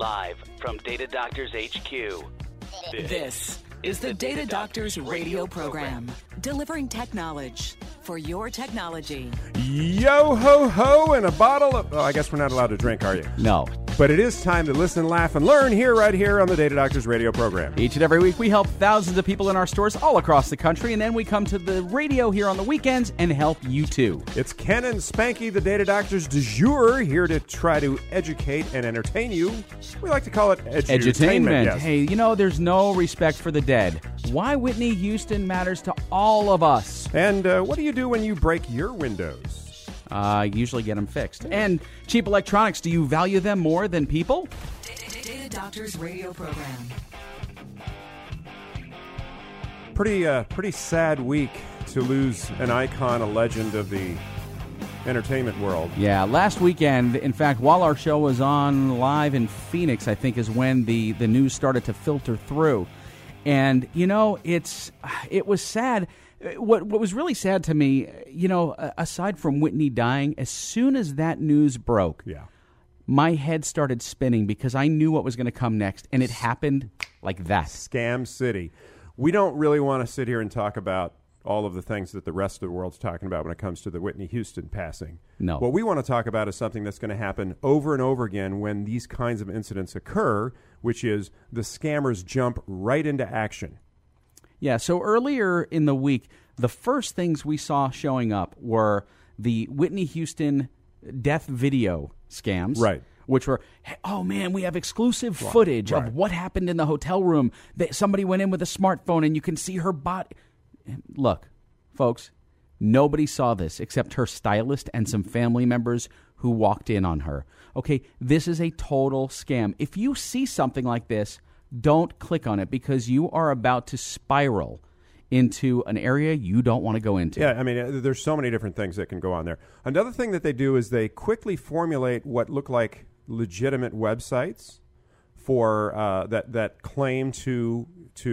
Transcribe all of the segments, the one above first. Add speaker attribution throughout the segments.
Speaker 1: Live from Data Doctors HQ.
Speaker 2: This is the Data Doctors radio program, delivering tech knowledge for your technology.
Speaker 3: Yo ho ho and a bottle of... Oh, I guess we're not allowed to drink, are you?
Speaker 4: No.
Speaker 3: But it is time to listen, laugh, and learn right here on the Data Doctors radio program.
Speaker 4: Each and every week, we help thousands of people in our stores all across the country, and then we come to the radio here on the weekends and help you too.
Speaker 3: It's Ken and Spanky, the Data Doctors du jour, here to try to educate and entertain you. We like to call it edutainment. Yes.
Speaker 4: Hey, you know, there's no respect for the dead. Why Whitney Houston matters to all of us.
Speaker 3: And what do you do when you break your windows?
Speaker 4: Usually get them fixed. And cheap electronics, do you value them more than people?
Speaker 2: Data Doctors radio program.
Speaker 3: Pretty sad week to lose an icon, a legend of the entertainment world.
Speaker 4: Yeah, last weekend, in fact, while our show was on live in Phoenix, I think is when the news started to filter through. And, you know, it was sad. What was really sad to me, you know, aside from Whitney dying, as soon as that news broke, my head started spinning because I knew what was going to come next, and it happened like that.
Speaker 3: Scam City. We don't really want to sit here and talk about all of the things that the rest of the world's talking about when it comes to the Whitney Houston passing.
Speaker 4: No.
Speaker 3: What we want to talk about is something that's going to happen over and over again when these kinds of incidents occur, which is the scammers jump right into action.
Speaker 4: Yeah, so earlier in the week, the first things we saw showing up were the Whitney Houston death video scams.
Speaker 3: Right.
Speaker 4: Which were, hey, oh man, we have exclusive footage of what happened in the hotel room. Somebody went in with a smartphone and you can see her body. Look, folks, nobody saw this except her stylist and some family members who walked in on her. Okay, this is a total scam. If you see something like this, don't click on it because you are about to spiral into an area you don't want to go into.
Speaker 3: Yeah, I mean, there's so many different things that can go on there. Another thing that they do is they quickly formulate what look like legitimate websites for that claim to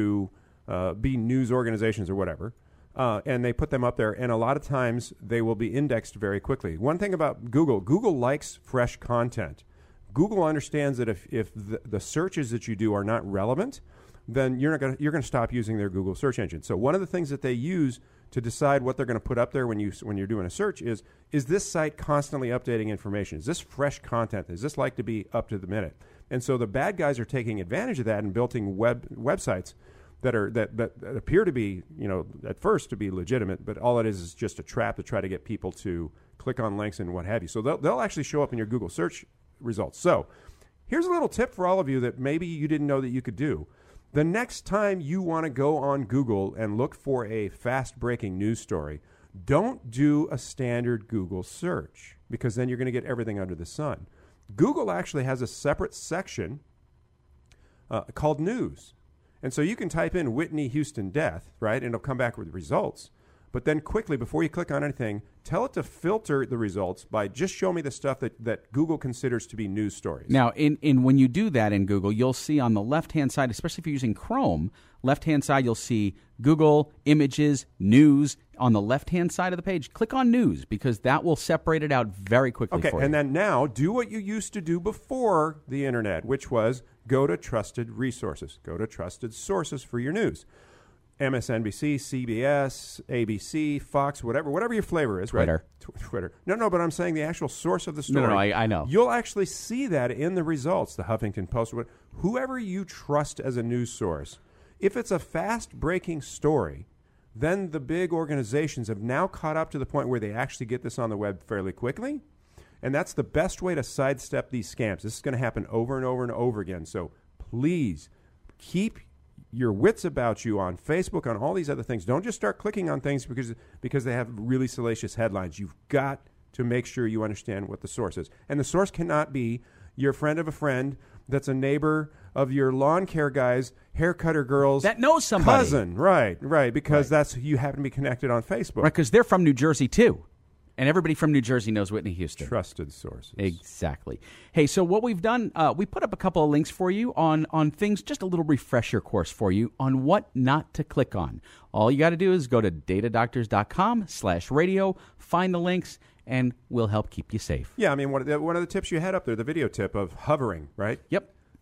Speaker 3: be news organizations or whatever, and they put them up there. And a lot of times they will be indexed very quickly. One thing about Google likes fresh content. Google understands that if the searches that you do are not relevant, then you're going to stop using their Google search engine. So one of the things that they use to decide what they're going to put up there when you're doing a search is this site constantly updating information? Is this fresh content? Is this like to be up to the minute? And so the bad guys are taking advantage of that and building websites that appear to be, you know, at first to be legitimate, but all it is just a trap to try to get people to click on links and what have you. So they'll actually show up in your Google search results. So here's a little tip for all of you that maybe you didn't know that you could do. The next time you want to go on Google and look for a fast-breaking news story, don't do a standard Google search because then you're going to get everything under the sun. Google actually has a separate section called News. And so you can type in Whitney Houston death, right, and it'll come back with results. But then quickly, before you click on anything, tell it to filter the results by just show me the stuff that Google considers to be news stories.
Speaker 4: Now, when you do that in Google, you'll see on the left-hand side, especially if you're using Chrome, left-hand side, you'll see Google, Images, News. On the left-hand side of the page, click on News because that will separate it out very quickly for you.
Speaker 3: Okay, and then now do what you used to do before the Internet, which was go to trusted resources. Go to trusted sources for your news. MSNBC, CBS, ABC, Fox, whatever your flavor is,
Speaker 4: Twitter.
Speaker 3: Right? Twitter. No, but I'm saying the actual source of the story.
Speaker 4: No, I know.
Speaker 3: You'll actually see that in the results, the Huffington Post, whoever you trust as a news source. If it's a fast-breaking story, then the big organizations have now caught up to the point where they actually get this on the web fairly quickly, and that's the best way to sidestep these scams. This is going to happen over and over and over again, so please keep your wits about you on Facebook, on all these other things. Don't just start clicking on things because they have really salacious headlines. You've got to make sure you understand what the source is. And the source cannot be your friend of a friend that's a neighbor of your lawn care guy's haircutter girl's
Speaker 4: that knows somebody.
Speaker 3: Cousin. Right, because that's you happen to be connected on Facebook.
Speaker 4: Right, because they're from New Jersey too. And everybody from New Jersey knows Whitney Houston.
Speaker 3: Trusted sources.
Speaker 4: Exactly. Hey, so what we've done, we put up a couple of links for you on things, just a little refresher course for you on what not to click on. All you got to do is go to datadoctors.com/radio, find the links, and we'll help keep you safe.
Speaker 3: Yeah, I mean, one of the tips you had up there, the video tip of hovering, right?
Speaker 4: Yep.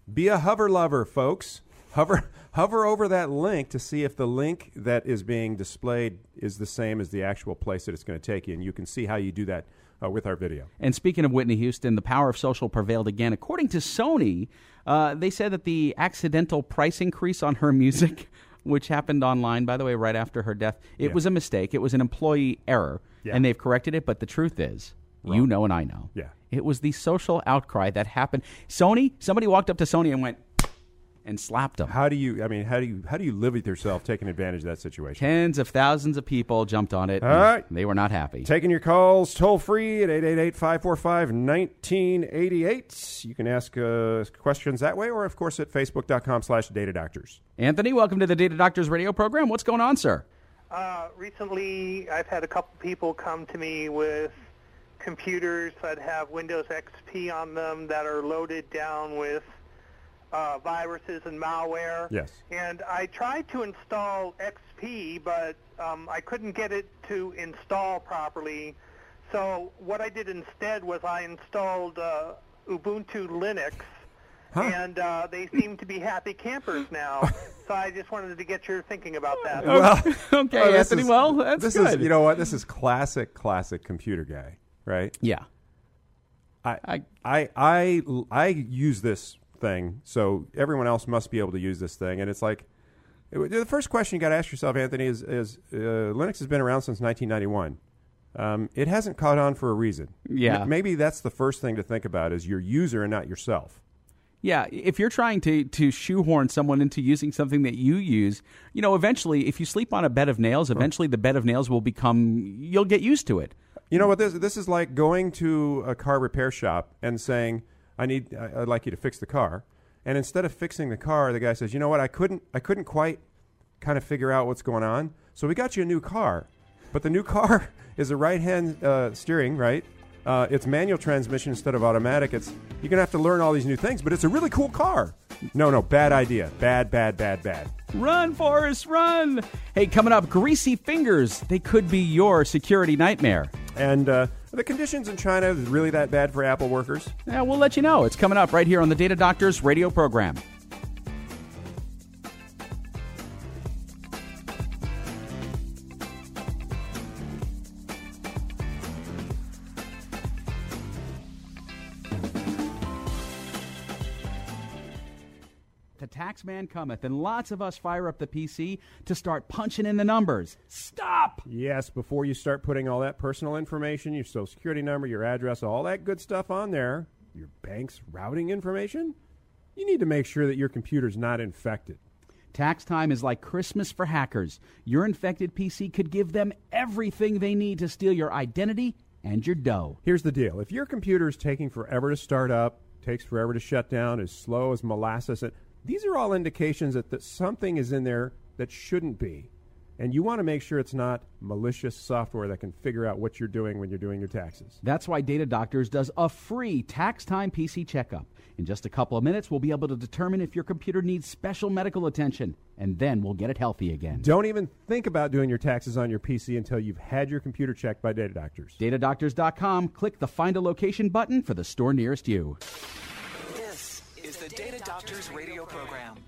Speaker 3: Be a hover lover, folks. Hover over that link to see if the link that is being displayed is the same as the actual place that it's going to take you, and you can see how you do that with our video.
Speaker 4: And speaking of Whitney Houston, the power of social prevailed again. According to Sony, they said that the accidental price increase on her music, which happened online, by the way, right after her death, it was a mistake. It was an employee error, and they've corrected it. But the truth is, wrong. You know and I know.
Speaker 3: Yeah.
Speaker 4: It was the social outcry that happened. Somebody walked up to Sony and went and slapped them.
Speaker 3: How do you live with yourself taking advantage of that situation?
Speaker 4: Tens of thousands of people jumped on it.
Speaker 3: All right.
Speaker 4: They were not happy.
Speaker 3: Taking your calls toll free at 888-545-1988. You can ask questions that way, or of course at facebook.com/datadoctors.
Speaker 4: Anthony, welcome to the Data Doctors radio program. What's going on, sir?
Speaker 5: Recently, I've had a couple people come to me with computers that have Windows XP on them that are loaded down with viruses and malware.
Speaker 3: Yes.
Speaker 5: And I tried to install XP, but I couldn't get it to install properly. So what I did instead was I installed Ubuntu Linux, and they seem to be happy campers now. So I just wanted to get your thinking about that.
Speaker 3: Well,
Speaker 4: okay, Anthony. That's good.
Speaker 3: You know what? This is classic computer guy, right?
Speaker 4: Yeah.
Speaker 3: I use this thing, so everyone else must be able to use this thing. And it's like, the first question you got to ask yourself, Anthony, is Linux has been around since 1991. It hasn't caught on for a reason.
Speaker 4: Yeah.
Speaker 3: Maybe that's the first thing to think about, is your user and not yourself.
Speaker 4: Yeah, if you're trying to shoehorn someone into using something that you use, eventually, if you sleep on a bed of nails, eventually the bed of nails will you'll get used to it.
Speaker 3: You know what, this is like going to a car repair shop and saying, I'd like you to fix the car. And instead of fixing the car, the guy says, you know what, I couldn't quite kind of figure out what's going on. So we got you a new car. But the new car is a right-hand steering, right? It's manual transmission instead of automatic. You're going to have to learn all these new things, but it's a really cool car. No, bad idea. Bad.
Speaker 4: Run, Forrest, run. Hey, coming up, greasy fingers. They could be your security nightmare.
Speaker 3: And the conditions in China is really that bad for Apple workers?
Speaker 4: Yeah, we'll let you know. It's coming up right here on the Data Doctors radio program. The tax man cometh, and lots of us fire up the PC to start punching in the numbers. Stop!
Speaker 3: Yes, before you start putting all that personal information, your social security number, your address, all that good stuff on there, your bank's routing information, you need to make sure that your computer's not infected.
Speaker 4: Tax time is like Christmas for hackers. Your infected PC could give them everything they need to steal your identity and your dough.
Speaker 3: Here's the deal. If your computer is taking forever to start up, takes forever to shut down, is slow as molasses, these are all indications that something is in there that shouldn't be. And you want to make sure it's not malicious software that can figure out what you're doing when you're doing your taxes.
Speaker 4: That's why Data Doctors does a free tax time PC checkup. In just a couple of minutes, we'll be able to determine if your computer needs special medical attention, and then we'll get it healthy again.
Speaker 3: Don't even think about doing your taxes on your PC until you've had your computer checked by Data Doctors.
Speaker 4: DataDoctors.com. Click the Find a Location button for the store nearest you.
Speaker 2: This is the Data Doctors radio program.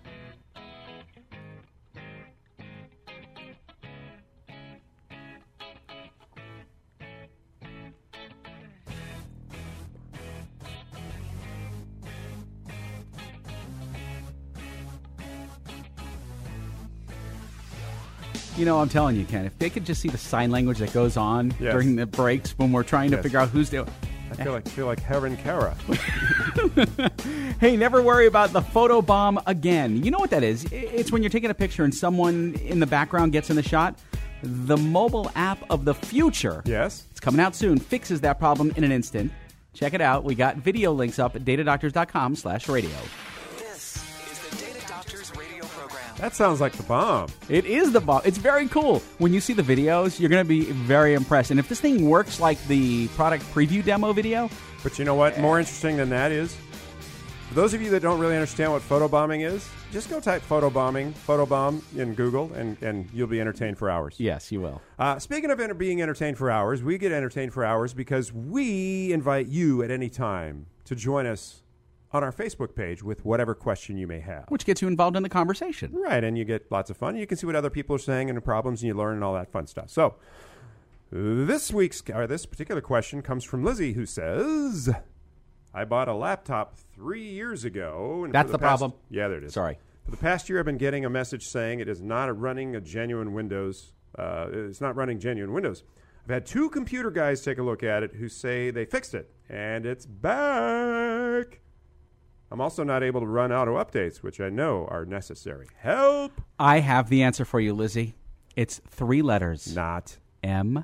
Speaker 4: You know, I'm telling you, Ken, if they could just see the sign language that goes on during the breaks when we're trying to figure out who's doing.
Speaker 3: I feel like Heron Kara.
Speaker 4: Hey, never worry about the photo bomb again. You know what that is? It's when you're taking a picture and someone in the background gets in the shot. The mobile app of the future.
Speaker 3: Yes.
Speaker 4: It's coming out soon. Fixes that problem in an instant. Check it out. We got video links up at datadoctors.com/radio.
Speaker 2: This is the Data Doctors radio program.
Speaker 3: That sounds like the bomb.
Speaker 4: It is the bomb. It's very cool. When you see the videos, you're going to be very impressed. And if this thing works like the product preview demo video.
Speaker 3: But you know what? More interesting than that is, for those of you that don't really understand what photobombing is, just go type photobomb in Google, and you'll be entertained for hours.
Speaker 4: Yes, you will.
Speaker 3: Speaking of being entertained for hours, we get entertained for hours because we invite you at any time to join us on our Facebook page with whatever question you may have.
Speaker 4: Which gets you involved in the conversation.
Speaker 3: Right, and you get lots of fun. You can see what other people are saying and the problems, and you learn and all that fun stuff. So this particular question comes from Lizzie, who says, I bought a laptop 3 years ago. And
Speaker 4: That's the problem?
Speaker 3: Yeah, there it is.
Speaker 4: Sorry.
Speaker 3: For the past year, I've been getting a message saying it is not running a genuine Windows. It's not running genuine Windows. I've had 2 computer guys take a look at it who say they fixed it, and it's back. I'm also not able to run auto updates, which I know are necessary. Help!
Speaker 4: I have the answer for you, Lizzie. It's 3 letters.
Speaker 3: Not.
Speaker 4: M-A-C.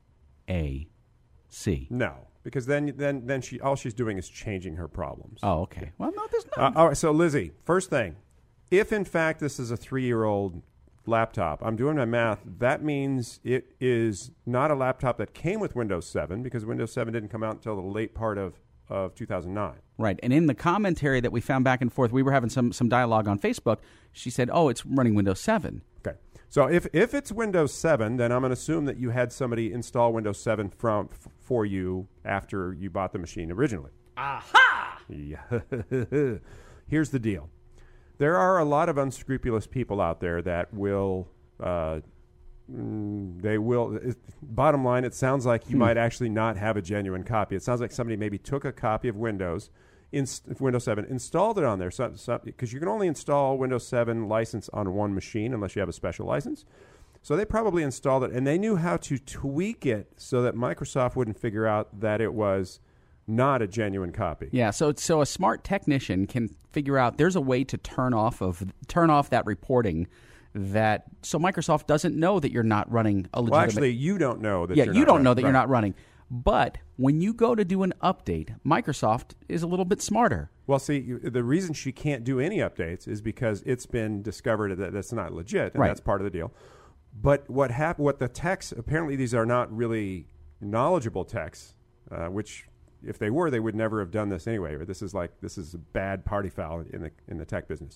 Speaker 3: No, because then all she's doing is changing her problems.
Speaker 4: Oh, okay. Well, no, there's not.
Speaker 3: All right, so Lizzie, first thing, if in fact this is a 3-year-old laptop, I'm doing my math, that means it is not a laptop that came with Windows 7, because Windows 7 didn't come out until the late part of 2009.
Speaker 4: Right. And in the commentary that we found back and forth, we were having some dialogue on Facebook. She said, oh, it's running Windows 7.
Speaker 3: Okay. So if it's Windows 7, then I'm going to assume that you had somebody install Windows 7 for you after you bought the machine originally.
Speaker 4: Aha!
Speaker 3: Yeah. Here's the deal. There are a lot of unscrupulous people out there that will... bottom line, it sounds like you might actually not have a genuine copy. It sounds like somebody maybe took a copy of Windows 7, installed it on there, because you can only install Windows 7 license on one machine unless you have a special license. So they probably installed it, and they knew how to tweak it so that Microsoft wouldn't figure out that it was not a genuine copy.
Speaker 4: Yeah, so a smart technician can figure out there's a way to turn off that reporting so Microsoft doesn't know that you're not running a legitimate...
Speaker 3: Well, actually, you don't know that
Speaker 4: you're
Speaker 3: you're
Speaker 4: not running. But when you go to do an update, Microsoft is a little bit smarter.
Speaker 3: Well, see, the reason she can't do any updates is because it's been discovered that that's not legit, and
Speaker 4: right.
Speaker 3: That's part of the deal. But what the techs, apparently these are not really knowledgeable techs, which if they were, they would never have done this anyway. Or this is a bad party foul in the tech business.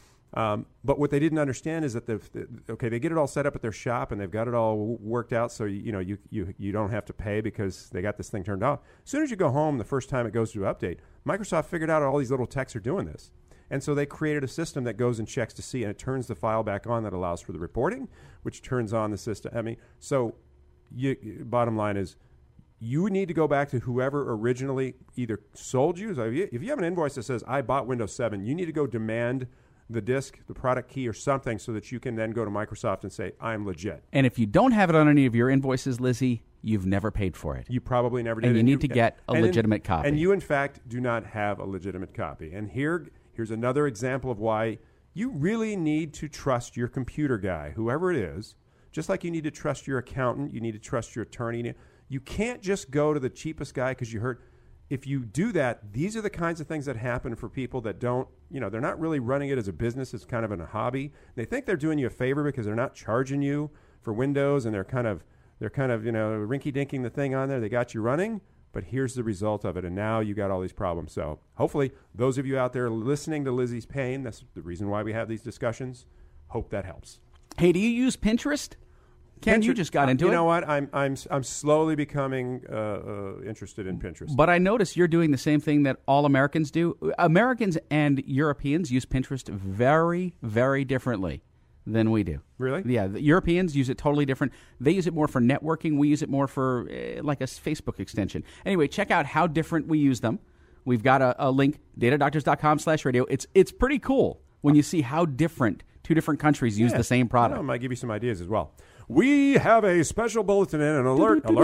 Speaker 3: But what they didn't understand is that they get it all set up at their shop and they've got it all worked out, so you don't have to pay because they got this thing turned off. As soon as you go home, the first time it goes to update, Microsoft figured out all these little techs are doing this, and so they created a system that goes and checks to see, and it turns the file back on that allows for the reporting, which turns on the system. I mean, so bottom line is, you need to go back to whoever originally either sold you. So if you have an invoice that says I bought Windows 7, you need to go demand the disk, the product key, or something so that you can then go to Microsoft and say, I'm legit.
Speaker 4: And if you don't have it on any of your invoices, Lizzie, you've never paid for it.
Speaker 3: You probably never did.
Speaker 4: And you need to get a legitimate copy.
Speaker 3: And you, in fact, do not have a legitimate copy. And here's another example of why you really need to trust your computer guy, whoever it is, just like you need to trust your accountant, you need to trust your attorney. You can't just go to the cheapest guy because you heard... If you do that, these are the kinds of things that happen for people that don't, they're not really running it as a business. It's kind of a hobby. They think they're doing you a favor because they're not charging you for Windows, and they're kind of rinky-dinking the thing on there. They got you running, but here's the result of it, and now you got all these problems. So hopefully those of you out there listening to Lizzie's pain, that's the reason why we have these discussions, hope that helps.
Speaker 4: Hey, do you use Pinterest? Ken, you just got into it.
Speaker 3: You know what? I'm slowly becoming interested in Pinterest.
Speaker 4: But I notice you're doing the same thing that all Americans do. Americans and Europeans use Pinterest very, very differently than we do.
Speaker 3: Really?
Speaker 4: Yeah, the Europeans use it totally different. They use it more for networking. We use it more for like a Facebook extension. Anyway, check out how different we use them. We've got a link, datadoctors.com/radio. It's pretty cool when you see how different two different countries use the same product.
Speaker 3: I might give you some ideas as well. We have a special bulletin and an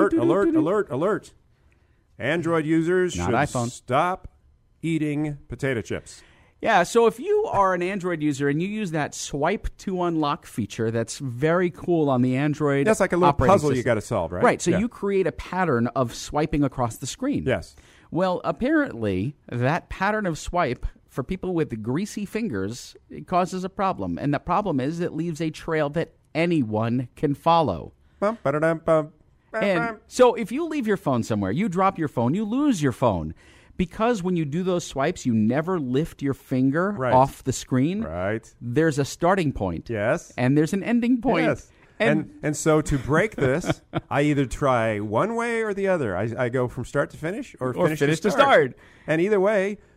Speaker 3: alert. Android users should stop eating potato chips.
Speaker 4: Yeah, so if you are an Android user and you use that swipe to unlock feature, that's very cool on the Android.
Speaker 3: That's like a little puzzle
Speaker 4: system.
Speaker 3: You got to solve, right?
Speaker 4: Right, so you create a pattern of swiping across the screen.
Speaker 3: Yes.
Speaker 4: Well, apparently, that pattern of swipe for people with greasy fingers, it causes a problem. And the problem is it leaves a trail that anyone can follow. And so if you leave your phone somewhere, you drop your phone, you lose your phone. Because when you do those swipes, you never lift your finger off the screen.
Speaker 3: Right.
Speaker 4: There's a starting point.
Speaker 3: Yes.
Speaker 4: And there's an ending point.
Speaker 3: Yes. And so to break this, I either try one way or the other. I go from start to finish or finish to start. And either way,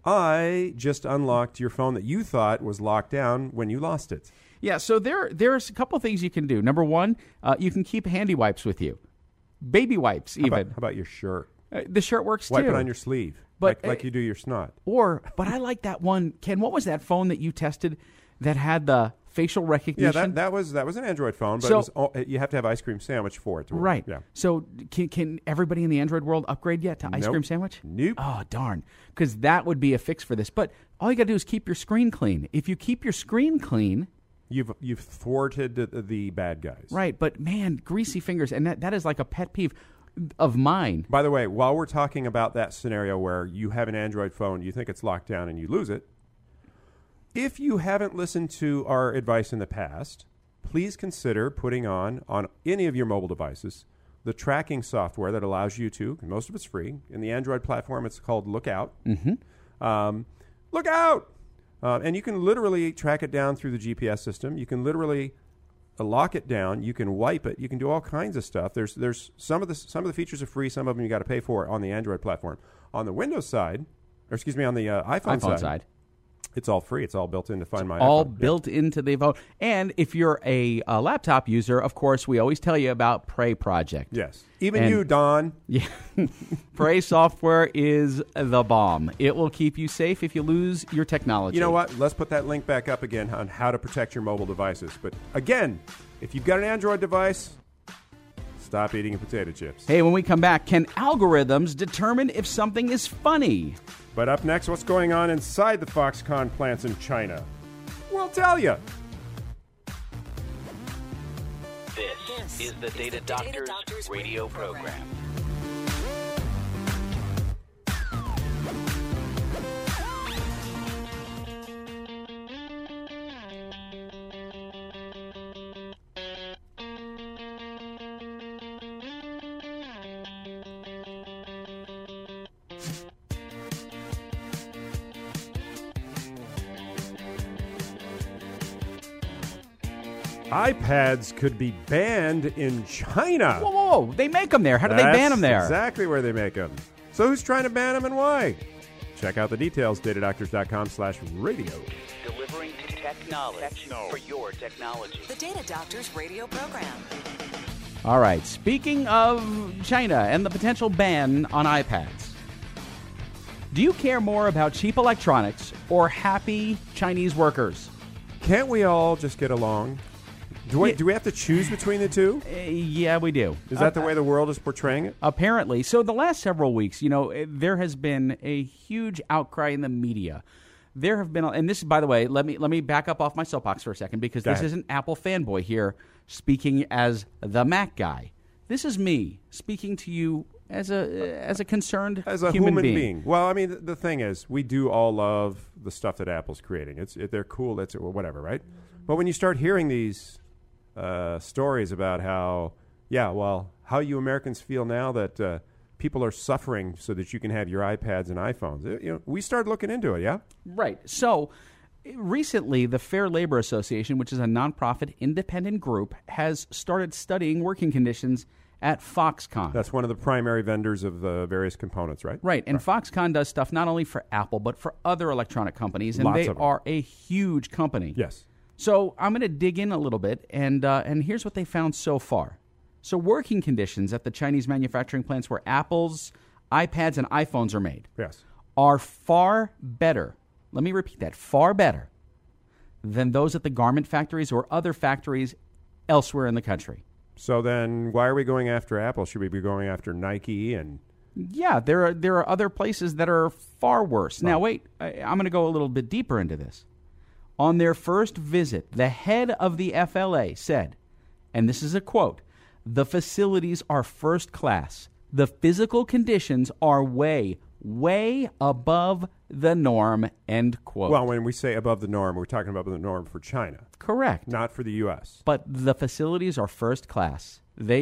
Speaker 3: I just unlocked your phone that you thought was locked down when you lost it.
Speaker 4: Yeah, so there's a couple of things you can do. Number one, you can keep handy wipes with you. Baby wipes, even.
Speaker 3: How about your shirt?
Speaker 4: The shirt works,
Speaker 3: Wipe
Speaker 4: too.
Speaker 3: it on your sleeve,
Speaker 4: But,
Speaker 3: like you do your snot.
Speaker 4: But I like that one. Ken, what was that phone that you tested that had the facial recognition?
Speaker 3: Yeah, that was an Android phone, but you have to have ice cream sandwich for it to work.
Speaker 4: Right.
Speaker 3: Yeah.
Speaker 4: So can everybody in the Android world upgrade yet to ice cream sandwich?
Speaker 3: Nope.
Speaker 4: Oh, darn. Because that would be a fix for this. But all you got to do is keep your screen clean. If you keep your screen clean...
Speaker 3: You've thwarted the bad guys.
Speaker 4: Right, but man, greasy fingers, and that is like a pet peeve of mine.
Speaker 3: By the way, while we're talking about that scenario where you have an Android phone, you think it's locked down and you lose it, if you haven't listened to our advice in the past, please consider putting on any of your mobile devices the tracking software that allows you to, most of it's free, in the Android platform it's called Lookout. Mm-hmm. Lookout! And you can literally track it down through the GPS system. You can literally lock it down. You can wipe it. You can do all kinds of stuff. There's some of the features are free. Some of them you got to pay for on the Android platform. On the Windows side, on the iPhone side, it's all free. It's all built in to Find My iPhone.
Speaker 4: All built into the phone. And if you're a laptop user, of course, we always tell you about Prey Project.
Speaker 3: Yes. Even you, Don.
Speaker 4: Yeah. Prey software is the bomb. It will keep you safe if you lose your technology.
Speaker 3: You know what? Let's put that link back up again on how to protect your mobile devices. But again, if you've got an Android device, stop eating potato chips.
Speaker 4: Hey, when we come back, can algorithms determine if something is funny?
Speaker 3: But up next, what's going on inside the Foxconn plants in China? We'll tell you.
Speaker 1: This is the Data Doctors radio program.
Speaker 3: iPads could be banned in China.
Speaker 4: Whoa. They make them there. How do they ban them there?
Speaker 3: Exactly where they make them. So who's trying to ban them and why? Check out the details, datadoctors.com/radio.
Speaker 1: Delivering technology for your technology.
Speaker 2: The Data Doctors radio program.
Speaker 4: All right. Speaking of China and the potential ban on iPads, do you care more about cheap electronics or happy Chinese workers?
Speaker 3: Can't we all just get along? Do we have to choose between the two?
Speaker 4: Yeah, we do.
Speaker 3: Is that the way the world is portraying it?
Speaker 4: Apparently. So the last several weeks, there has been a huge outcry in the media. There have been, and this, by the way, let me back up off my soapbox for a second because this isn't Apple fanboy here speaking as the Mac guy. This is me speaking to you as a concerned human being.
Speaker 3: Well, I mean, the thing is, we do all love the stuff that Apple's creating. They're cool. That's whatever, right? But when you start hearing these stories about how you Americans feel now that people are suffering so that you can have your iPads and iPhones, we started looking into it. Yeah,
Speaker 4: right. So recently, the Fair Labor Association, which is a nonprofit independent group, has started studying working conditions at Foxconn.
Speaker 3: That's one of the primary vendors of the various components, right?
Speaker 4: Right, and Foxconn does stuff not only for Apple, but for other electronic companies, and
Speaker 3: Lots
Speaker 4: they
Speaker 3: of them.
Speaker 4: are a huge company.
Speaker 3: Yes.
Speaker 4: So I'm going to dig in a little bit, and here's what they found so far. So working conditions at the Chinese manufacturing plants where Apple's iPads and iPhones are made are far better. Let me repeat that, far better than those at the garment factories or other factories elsewhere in the country.
Speaker 3: So then why are we going after Apple? Should we be going after Nike and...
Speaker 4: Yeah, there are other places that are far worse. Now, wait, I'm going to go a little bit deeper into this. On their first visit, the head of the FLA said, and this is a quote, "The facilities are first class. The physical conditions are way, way above the norm," end quote.
Speaker 3: Well, when we say above the norm, we're talking about the norm for China.
Speaker 4: Correct.
Speaker 3: Not for the U.S.
Speaker 4: But the facilities are first class.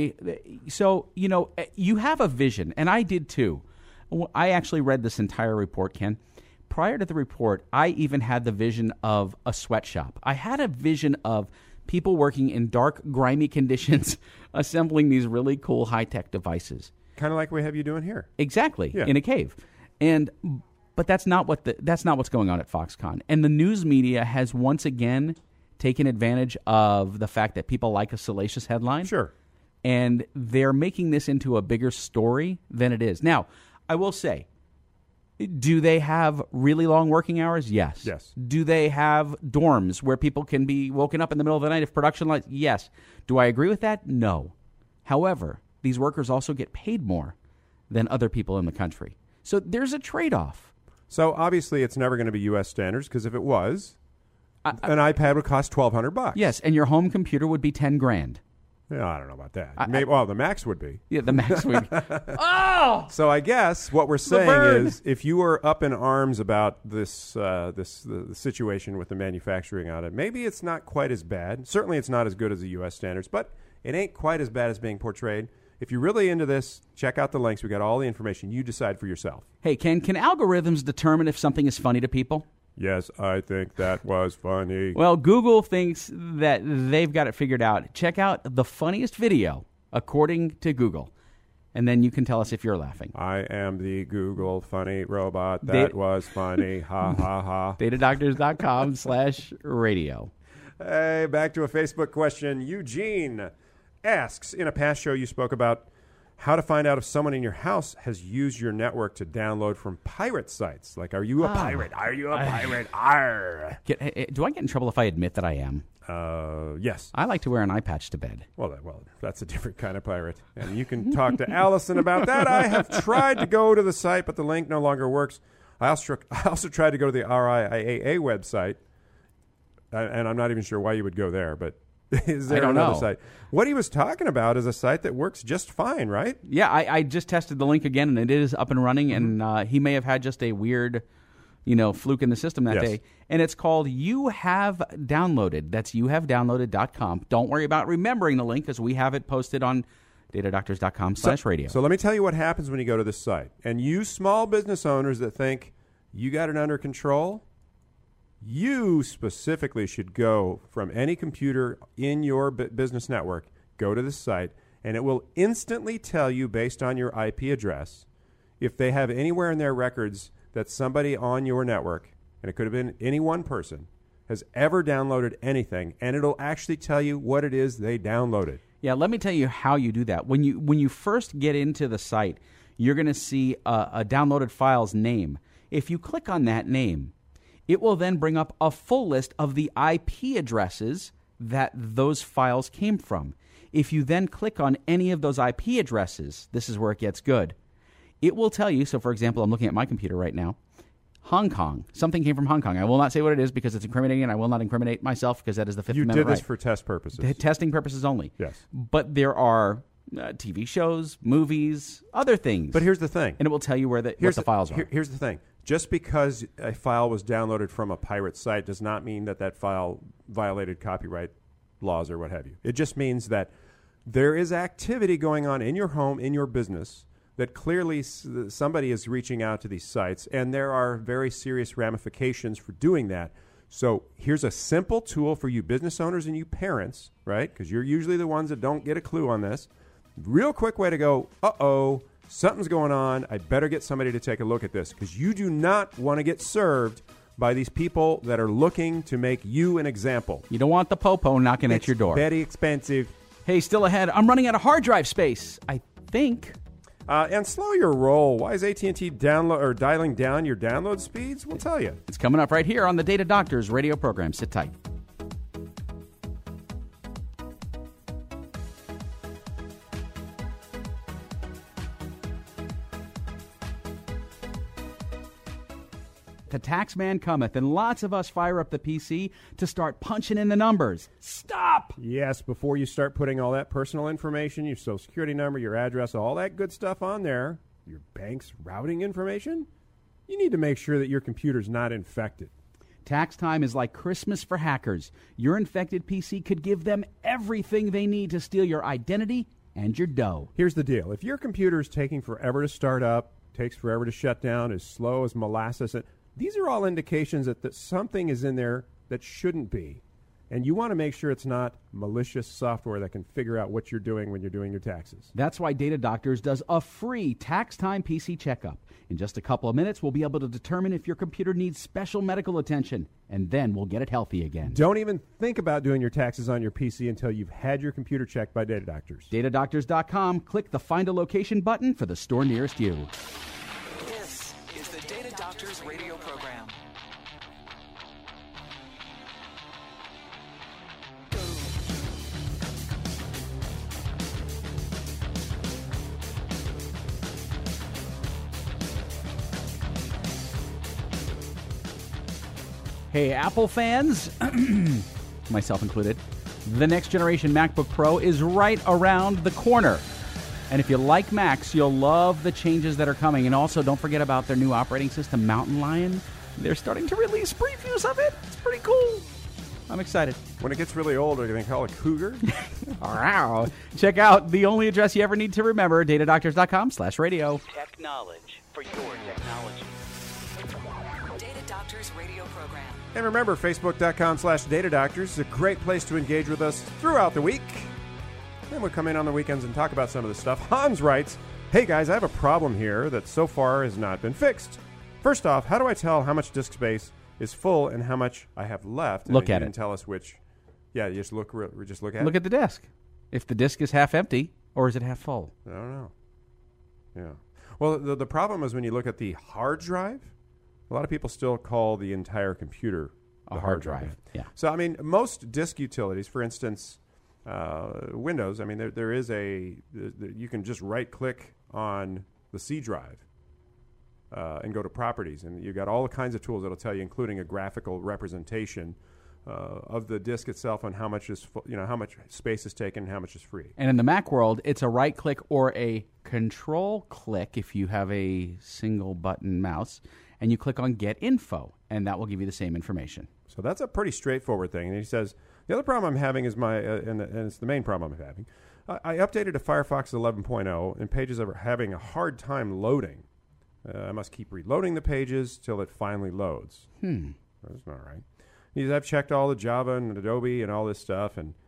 Speaker 4: So, you have a vision, and I did too. I actually read this entire report, Ken. Prior to the report, I even had the vision of a sweatshop. I had a vision of people working in dark, grimy conditions assembling these really cool high-tech devices.
Speaker 3: Kind of like we have you doing here.
Speaker 4: Exactly, in a cave. And But that's not what's going on at Foxconn. And the news media has once again taken advantage of the fact that people like a salacious headline.
Speaker 3: Sure.
Speaker 4: And they're making this into a bigger story than it is. Now, I will say, do they have really long working hours? Yes.
Speaker 3: Yes.
Speaker 4: Do they have dorms where people can be woken up in the middle of the night if production lights? Yes. Do I agree with that? No. However, these workers also get paid more than other people in the country. So there's a trade-off.
Speaker 3: So obviously it's never going to be U.S. standards, because if it was, an iPad would cost $1,200.
Speaker 4: Yes, and your home computer would be $10,000.
Speaker 3: Yeah, I don't know about that. Maybe, the Macs would be.
Speaker 4: Yeah, the Macs would. Oh!
Speaker 3: So I guess what we're saying is, if you were up in arms about the situation with the manufacturing on it, maybe it's not quite as bad. Certainly it's not as good as the U.S. standards, but it ain't quite as bad as being portrayed. If you're really into this, check out the links. We got all the information. You decide for yourself.
Speaker 4: Hey, can algorithms determine if something is funny to people?
Speaker 3: Yes, I think that was funny.
Speaker 4: Well, Google thinks that they've got it figured out. Check out the funniest video, according to Google. And then you can tell us if you're laughing.
Speaker 3: I am the Google funny robot. That was funny. Ha, ha, ha.
Speaker 4: datadoctors.com/radio.
Speaker 3: Hey, back to a Facebook question. Eugene asks, in a past show you spoke about how to find out if someone in your house has used your network to download from pirate sites. Like, are you a pirate? Are you a pirate? Arr.
Speaker 4: Do I get in trouble if I admit that I am?
Speaker 3: Yes.
Speaker 4: I like to wear an eye patch to bed.
Speaker 3: Well, that's a different kind of pirate. And you can talk to Allison about that. I have tried to go to the site, but the link no longer works. I also tried to go to the RIAA website, and I'm not even sure why you would go there, but is there another site? What he was talking about is a site that works just fine, right?
Speaker 4: Yeah, I just tested the link again, and it is up and running, and he may have had just a weird, fluke in the system that day. And it's called You Have Downloaded. That's youhavedownloaded.com. Don't worry about remembering the link, because we have it posted on datadoctors.com/radio.
Speaker 3: So let me tell you what happens when you go to this site. And you small business owners that think you got it under control, you specifically should go from any computer in your business network, go to this site, and it will instantly tell you, based on your IP address, if they have anywhere in their records that somebody on your network, and it could have been any one person, has ever downloaded anything, and it'll actually tell you what it is they downloaded.
Speaker 4: Yeah, let me tell you how you do that. When you first get into the site, you're going to see a downloaded file's name. If you click on that name, it will then bring up a full list of the IP addresses that those files came from. If you then click on any of those IP addresses, this is where it gets good. It will tell you, so for example, I'm looking at my computer right now, Hong Kong. Something came from Hong Kong. I will not say what it is because it's incriminating, and I will not incriminate myself because that is the Fifth Amendment.
Speaker 3: You did this for test purposes.
Speaker 4: Testing purposes only.
Speaker 3: Yes.
Speaker 4: But there are TV shows, movies, other things.
Speaker 3: But here's the thing.
Speaker 4: And it will tell you what the files are.
Speaker 3: Here's the thing. Just because a file was downloaded from a pirate site does not mean that file violated copyright laws or what have you. It just means that there is activity going on in your home, in your business, that clearly somebody is reaching out to these sites, and there are very serious ramifications for doing that. So here's a simple tool for you business owners and you parents, right? Because you're usually the ones that don't get a clue on this. Real quick way to go, something's going on. I better get somebody to take a look at this, because you do not want to get served by these people that are looking to make you an example.
Speaker 4: You don't want the popo knocking at your door.
Speaker 3: Very expensive.
Speaker 4: Hey, still ahead. I'm running out of hard drive space, I think.
Speaker 3: And slow your roll. Why is AT&T dialing down your download speeds? We'll tell you.
Speaker 4: It's coming up right here on the Data Doctors radio program. Sit tight. The tax man cometh, and lots of us fire up the PC to start punching in the numbers. Stop!
Speaker 3: Yes, before you start putting all that personal information, your social security number, your address, all that good stuff on there, your bank's routing information, you need to make sure that your computer's not infected.
Speaker 4: Tax time is like Christmas for hackers. Your infected PC could give them everything they need to steal your identity and your dough.
Speaker 3: Here's the deal. If your computer is taking forever to start up, takes forever to shut down, is slow as molasses, these are all indications that something is in there that shouldn't be. And you want to make sure it's not malicious software that can figure out what you're doing when you're doing your taxes.
Speaker 4: That's why Data Doctors does a free tax time PC checkup. In just a couple of minutes, we'll be able to determine if your computer needs special medical attention, and then we'll get it healthy again.
Speaker 3: Don't even think about doing your taxes on your PC until you've had your computer checked by Data Doctors.
Speaker 4: DataDoctors.com. Click the Find a Location button for the store nearest you.
Speaker 2: This is the Data Doctors radio program.
Speaker 4: Hey, Apple fans, myself included, the next generation MacBook Pro is right around the corner. And if you like Macs, you'll love the changes that are coming. And also, don't forget about their new operating system, Mountain Lion. They're starting to release previews of it. It's pretty cool. I'm excited.
Speaker 3: When it gets really old, are you going to call it Cougar?
Speaker 4: Wow. Check out the only address you ever need to remember, datadoctors.com/radio.
Speaker 1: Tech knowledge for your technology.
Speaker 2: Data Doctors radio program.
Speaker 3: And remember, Facebook.com/DataDoctors is a great place to engage with us throughout the week. And we'll come in on the weekends and talk about some of this stuff. Hans writes, "Hey guys, I have a problem here that so far has not been fixed. First off, how do I tell how much disk space is full and how much I have left?"
Speaker 4: Look at
Speaker 3: it.
Speaker 4: it.
Speaker 3: Tell us which. Yeah, you just look at it.
Speaker 4: Look at the disk. If the disk is half empty, or is it half full?
Speaker 3: I don't know. Yeah. Well, the problem is when you look at the hard drive, a lot of people still call the entire computer
Speaker 4: A hard drive. Yeah.
Speaker 3: So, I mean, most disk utilities, for instance, Windows, I mean, there is you can just right-click on the C drive and go to Properties, and you've got all kinds of tools that'll tell you, including a graphical representation of the disk itself on how much is, how much space is taken and how much is free.
Speaker 4: And in the Mac world, it's a right-click or a control-click if you have a single-button mouse, and you click on Get Info, and that will give you the same information.
Speaker 3: So that's a pretty straightforward thing. And he says, the other problem I'm having is and it's the main problem I'm having. I updated to Firefox 11.0, and pages are having a hard time loading. I must keep reloading the pages till it finally loads. That's not right. He says, I've checked all the Java and Adobe and all this stuff, and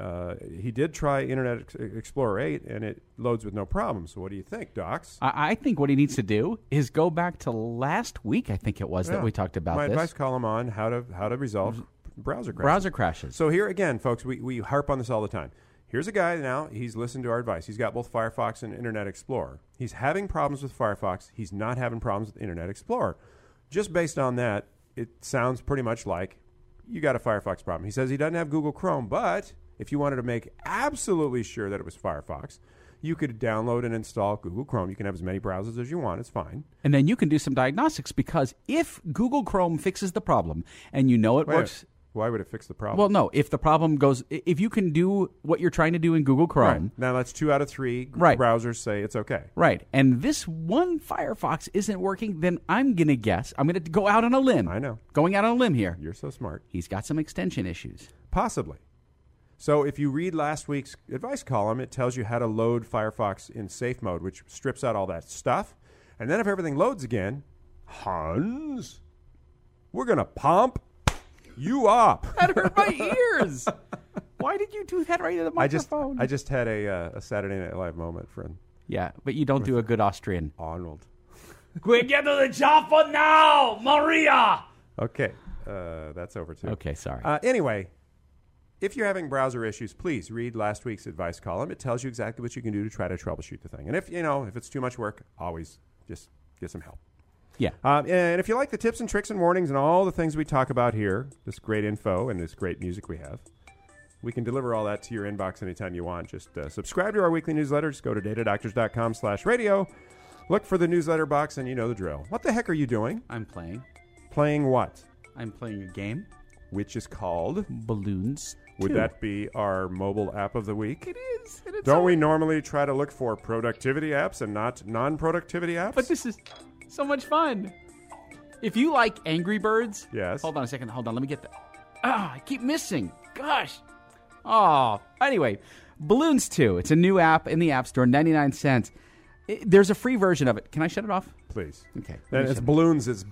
Speaker 3: he did try Internet Explorer 8, and it loads with no problem. So what do you think, Docs?
Speaker 4: I think what he needs to do is go back to last week, I think it was, that we talked about
Speaker 3: my
Speaker 4: this.
Speaker 3: advice column on how to resolve browser crashes.
Speaker 4: Browser crashes.
Speaker 3: So here again, folks, we harp on this all the time. Here's a guy now, he's listened to our advice. He's got both Firefox and Internet Explorer. He's having problems with Firefox. He's not having problems with Internet Explorer. Just based on that, it sounds pretty much like you got a Firefox problem. He says he doesn't have Google Chrome, but if you wanted to make absolutely sure that it was Firefox, you could download and install Google Chrome. You can have as many browsers as you want. It's fine.
Speaker 4: And then you can do some diagnostics, because if Google Chrome fixes the problem and you know it works...
Speaker 3: Why would it fix the problem?
Speaker 4: Well, no. If the problem goes... If you can do what you're trying to do in Google Chrome...
Speaker 3: Right. Now, that's 2 out of 3
Speaker 4: Right.
Speaker 3: browsers say it's okay.
Speaker 4: Right. And this one Firefox isn't working, then I'm going to guess... I'm going to go out on a limb.
Speaker 3: I know.
Speaker 4: Going out on a limb here.
Speaker 3: You're so smart.
Speaker 4: He's got some extension issues.
Speaker 3: Possibly. So if you read last week's advice column, it tells you how to load Firefox in safe mode, which strips out all that stuff. And then if everything loads again, Hans, we're going to pump you up.
Speaker 4: That hurt my ears. Why did you do that right in the microphone?
Speaker 3: I just had a Saturday Night Live moment, friend.
Speaker 4: Yeah, but you don't do a good Austrian.
Speaker 3: Arnold.
Speaker 4: Quick, get to the chopper now, Maria!
Speaker 3: Okay, that's over too.
Speaker 4: Okay, sorry.
Speaker 3: Anyway, if you're having browser issues, please read last week's advice column. It tells you exactly what you can do to try to troubleshoot the thing. And if it's too much work, always just get some help.
Speaker 4: Yeah.
Speaker 3: And if you like the tips and tricks and warnings and all the things we talk about here, this great info and this great music we have, we can deliver all that to your inbox anytime you want. Just subscribe to our weekly newsletter. Just go to datadoctors.com/radio. Look for the newsletter box, and you know the drill. What the heck are you doing?
Speaker 4: I'm playing.
Speaker 3: Playing what?
Speaker 4: I'm playing a game.
Speaker 3: Which is called?
Speaker 4: Balloons 2.
Speaker 3: Would that be our mobile app of the week?
Speaker 4: It is. And it's
Speaker 3: Don't we normally try to look for productivity apps and not non-productivity apps?
Speaker 4: But this is so much fun. If you like Angry Birds...
Speaker 3: Yes.
Speaker 4: Hold on a second. Hold on. Let me get that. I keep missing. Gosh. Oh. Anyway, Balloons 2. It's a new app in the App Store, 99 cents. There's a free version of it. Can I shut it off?
Speaker 3: please.
Speaker 4: Okay.
Speaker 3: And it's balloons. It's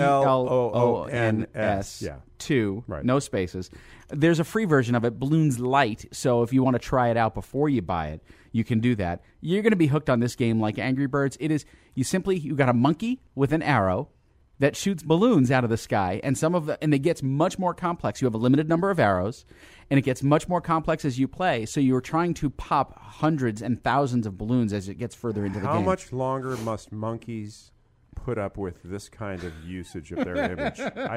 Speaker 3: BLOONS. Yeah.
Speaker 4: 2,
Speaker 3: Right.
Speaker 4: no spaces. There's a free version of it, Balloons Light, so if you want to try it out before you buy it, you can do that. You're going to be hooked on this game like Angry Birds. It is, you got a monkey with an arrow that shoots balloons out of the sky, and and it gets much more complex. You have a limited number of arrows, and it gets much more complex as you play, so you're trying to pop hundreds and thousands of balloons as it gets further into the game.
Speaker 3: How much longer must monkeys put up with this kind of usage of their image?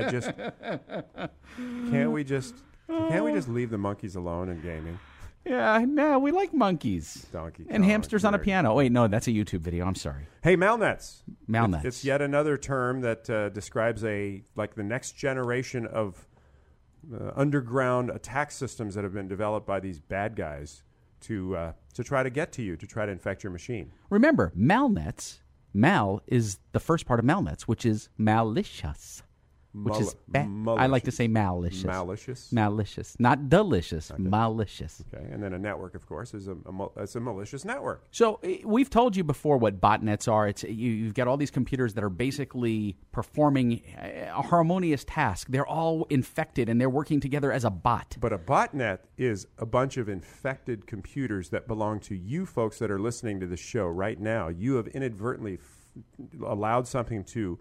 Speaker 3: Can't we just leave the monkeys alone in gaming?
Speaker 4: Yeah, no, we like monkeys.
Speaker 3: Donkey
Speaker 4: and
Speaker 3: Kong,
Speaker 4: hamsters on a
Speaker 3: weird.
Speaker 4: piano. Oh, wait, no, that's a YouTube video. I'm sorry.
Speaker 3: Hey, Malnets.
Speaker 4: Malnets.
Speaker 3: It's yet another term that describes the next generation of underground attack systems that have been developed by these bad guys to try to get to you, to try to infect your machine.
Speaker 4: Remember, Malnets, Mal is the first part of Malnets, which is malicious. Which is bad. I like to say malicious.
Speaker 3: Malicious?
Speaker 4: Malicious. Not delicious. Okay. Malicious.
Speaker 3: Okay, and then a network, of course, is a malicious network.
Speaker 4: So we've told you before what botnets are. You've got all these computers that are basically performing a harmonious task. They're all infected, and they're working together as a bot.
Speaker 3: But a botnet is a bunch of infected computers that belong to you folks that are listening to the show right now. You have inadvertently allowed something to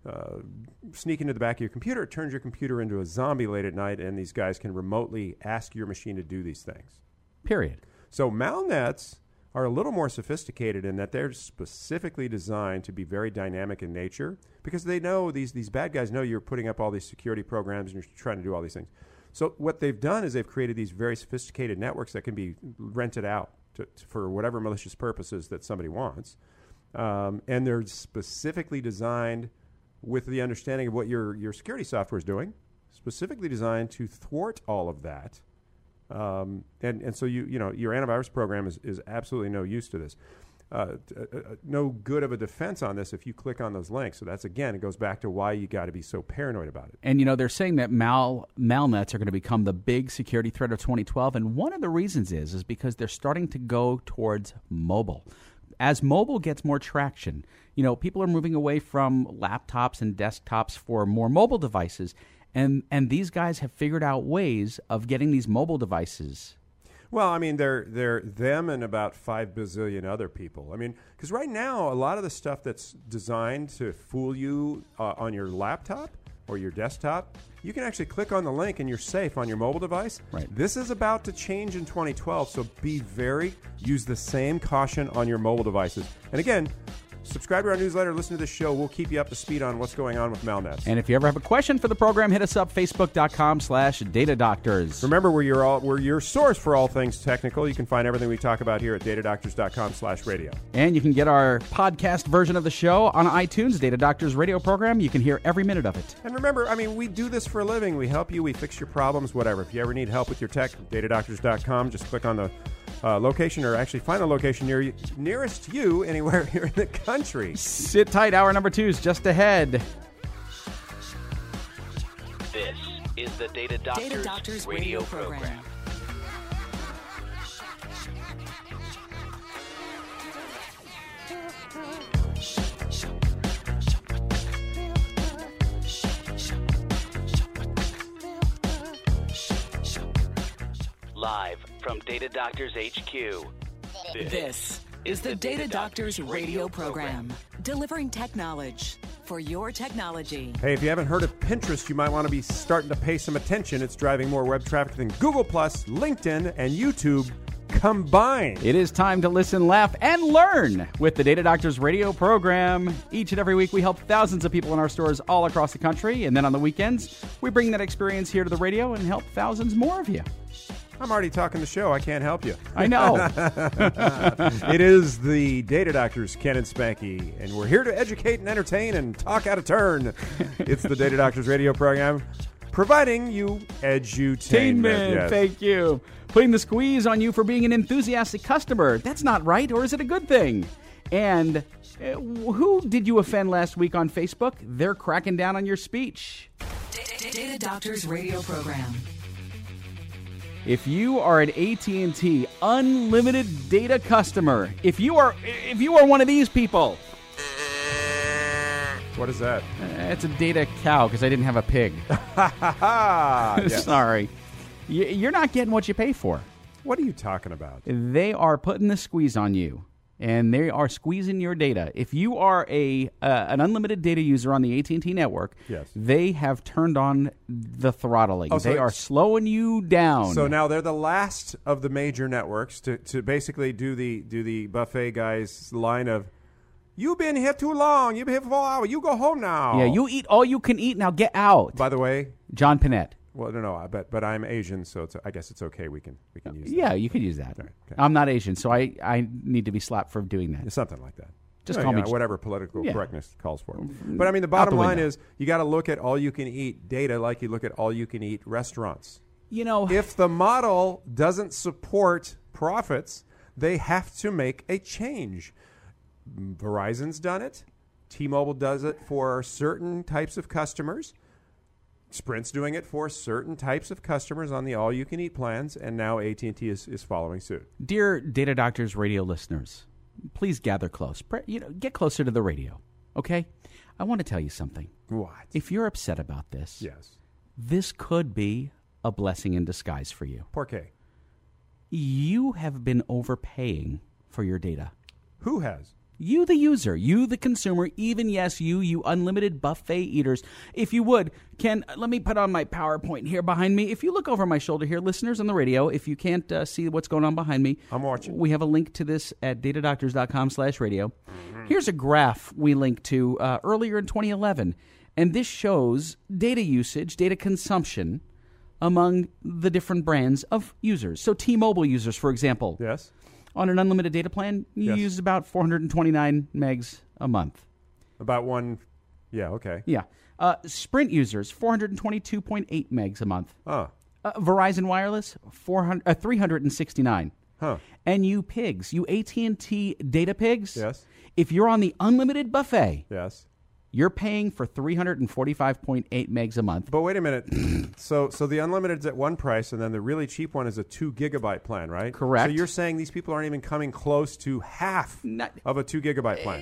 Speaker 3: sneak into the back of your computer. It turns your computer into a zombie late at night, and these guys can remotely ask your machine to do these things.
Speaker 4: Period.
Speaker 3: So malnets are a little more sophisticated in that they're specifically designed to be very dynamic in nature, because they know these bad guys know you're putting up all these security programs and you're trying to do all these things. So what they've done is they've created these very sophisticated networks that can be rented out for whatever malicious purposes that somebody wants, and they're specifically designed with the understanding of what your security software is doing, specifically designed to thwart all of that. And so your antivirus program is absolutely no use to this. No good of a defense on this if you click on those links. So that's, again, it goes back to why you got to be so paranoid about it.
Speaker 4: And, they're saying that malnets are going to become the big security threat of 2012. And one of the reasons is because they're starting to go towards mobile. As mobile gets more traction, people are moving away from laptops and desktops for more mobile devices, and these guys have figured out ways of getting these mobile devices.
Speaker 3: Well, I mean, they're them and about 5 bazillion other people. I mean, because right now, a lot of the stuff that's designed to fool you on your laptop or your desktop, you can actually click on the link and you're safe on your mobile device.
Speaker 4: Right.
Speaker 3: This is about to change in 2012, so use the same caution on your mobile devices. And again, subscribe to our newsletter, listen to this show. We'll keep you up to speed on what's going on with malnets.
Speaker 4: And if you ever have a question for the program, hit us up, facebook.com/datadoctors.
Speaker 3: Remember, we're your source for all things technical. You can find everything we talk about here at datadoctors.com/radio.
Speaker 4: And you can get our podcast version of the show on iTunes, Data Doctors radio program. You can hear every minute of it.
Speaker 3: And remember, I mean, we do this for a living. We help you. We fix your problems, whatever. If you ever need help with your tech, datadoctors.com. Just click on the location, or actually find a location nearest to you anywhere here in the country.
Speaker 4: Sit tight. Hour number 2 is just ahead.
Speaker 1: This is the Data Doctors radio program. Live from Data Doctors HQ.
Speaker 2: This is the Data Doctors radio program, delivering tech knowledge for your technology.
Speaker 3: Hey, if you haven't heard of Pinterest, you might want to be starting to pay some attention. It's driving more web traffic than Google+, LinkedIn, and YouTube combined.
Speaker 4: It is time to listen, laugh, and learn with the Data Doctors radio program. Each and every week, we help thousands of people in our stores all across the country. And then on the weekends, we bring that experience here to the radio and help thousands more of you.
Speaker 3: I'm already talking the show. I can't help you.
Speaker 4: I know.
Speaker 3: It is the Data Doctors, Ken and Spanky, and we're here to educate and entertain and talk out of turn. It's the Data Doctors radio program, providing you edutainment. Yes.
Speaker 4: Thank you. Putting the squeeze on you for being an enthusiastic customer. That's not right, or is it a good thing? And who did you offend last week on Facebook? They're cracking down on your speech.
Speaker 2: Data Doctors radio program.
Speaker 4: If you are an AT&T unlimited data customer, if you are one of these people,
Speaker 3: What is that?
Speaker 4: It's a data cow because I didn't have a pig.
Speaker 3: Yes.
Speaker 4: Sorry. You're not getting what you pay for.
Speaker 3: What are you talking about?
Speaker 4: They are putting the squeeze on you, and they are squeezing your data. If you are an unlimited data user on the AT&T network,
Speaker 3: yes,
Speaker 4: they have turned on the throttling.
Speaker 3: Oh, so
Speaker 4: they are slowing you down.
Speaker 3: So now they're the last of the major networks to basically do the buffet guys line of, you've been here too long. You've been here for 4 hours. You go home now.
Speaker 4: Yeah, you eat all you can eat. Now get out.
Speaker 3: By the way,
Speaker 4: John Panette.
Speaker 3: Well, no, but I'm Asian, so I guess it's okay. We can use that.
Speaker 4: Yeah, you could use that.
Speaker 3: Right, okay.
Speaker 4: I'm not Asian, so I need to be slapped for doing that.
Speaker 3: Something like that.
Speaker 4: Just call me
Speaker 3: whatever political
Speaker 4: Yeah.
Speaker 3: correctness calls for. But I mean, the bottom line
Speaker 4: window.
Speaker 3: is you got to look at all you can eat data like you look at all you can eat restaurants.
Speaker 4: You know,
Speaker 3: If the model doesn't support profits, they have to make a change. Verizon's done it. T-Mobile does it for certain types of customers. Sprint's doing it for certain types of customers on the all-you-can-eat plans, and now AT&T is following suit.
Speaker 4: dear Data Doctors radio listeners, please gather close. Get closer to the radio, okay? I want to tell you something.
Speaker 3: What?
Speaker 4: If you're upset about this,
Speaker 3: Yes.
Speaker 4: this could be a blessing in disguise for you.
Speaker 3: Por qué?
Speaker 4: You have been overpaying for your data.
Speaker 3: Who has?
Speaker 4: You, the user, you, the consumer, even, yes, you unlimited buffet eaters. If you would, let me put on my PowerPoint here behind me. If you look over my shoulder here, listeners on the radio, if you can't see what's going on behind me,
Speaker 3: I'm watching.
Speaker 4: We have a link to this at datadoctors.com/radio. Here's a graph we linked to earlier in 2011, and this shows data usage, data consumption among the different brands of users. So T-Mobile users, for example.
Speaker 3: Yes.
Speaker 4: On an unlimited data plan, you
Speaker 3: Yes.
Speaker 4: use about 429 megs a month.
Speaker 3: About one. Yeah, okay.
Speaker 4: Yeah. Sprint users, 422.8 megs a month.
Speaker 3: Oh.
Speaker 4: Verizon Wireless, 369.
Speaker 3: Huh.
Speaker 4: And you pigs, you AT&T data pigs,
Speaker 3: Yes.
Speaker 4: if you're on the unlimited buffet,
Speaker 3: Yes.
Speaker 4: you're paying for 345.8 megs a month.
Speaker 3: But wait a minute. So the unlimited's at one price, and then the really cheap one is a 2 gigabyte plan, right?
Speaker 4: Correct.
Speaker 3: So you're saying these people aren't even coming close to half of a 2 gigabyte plan.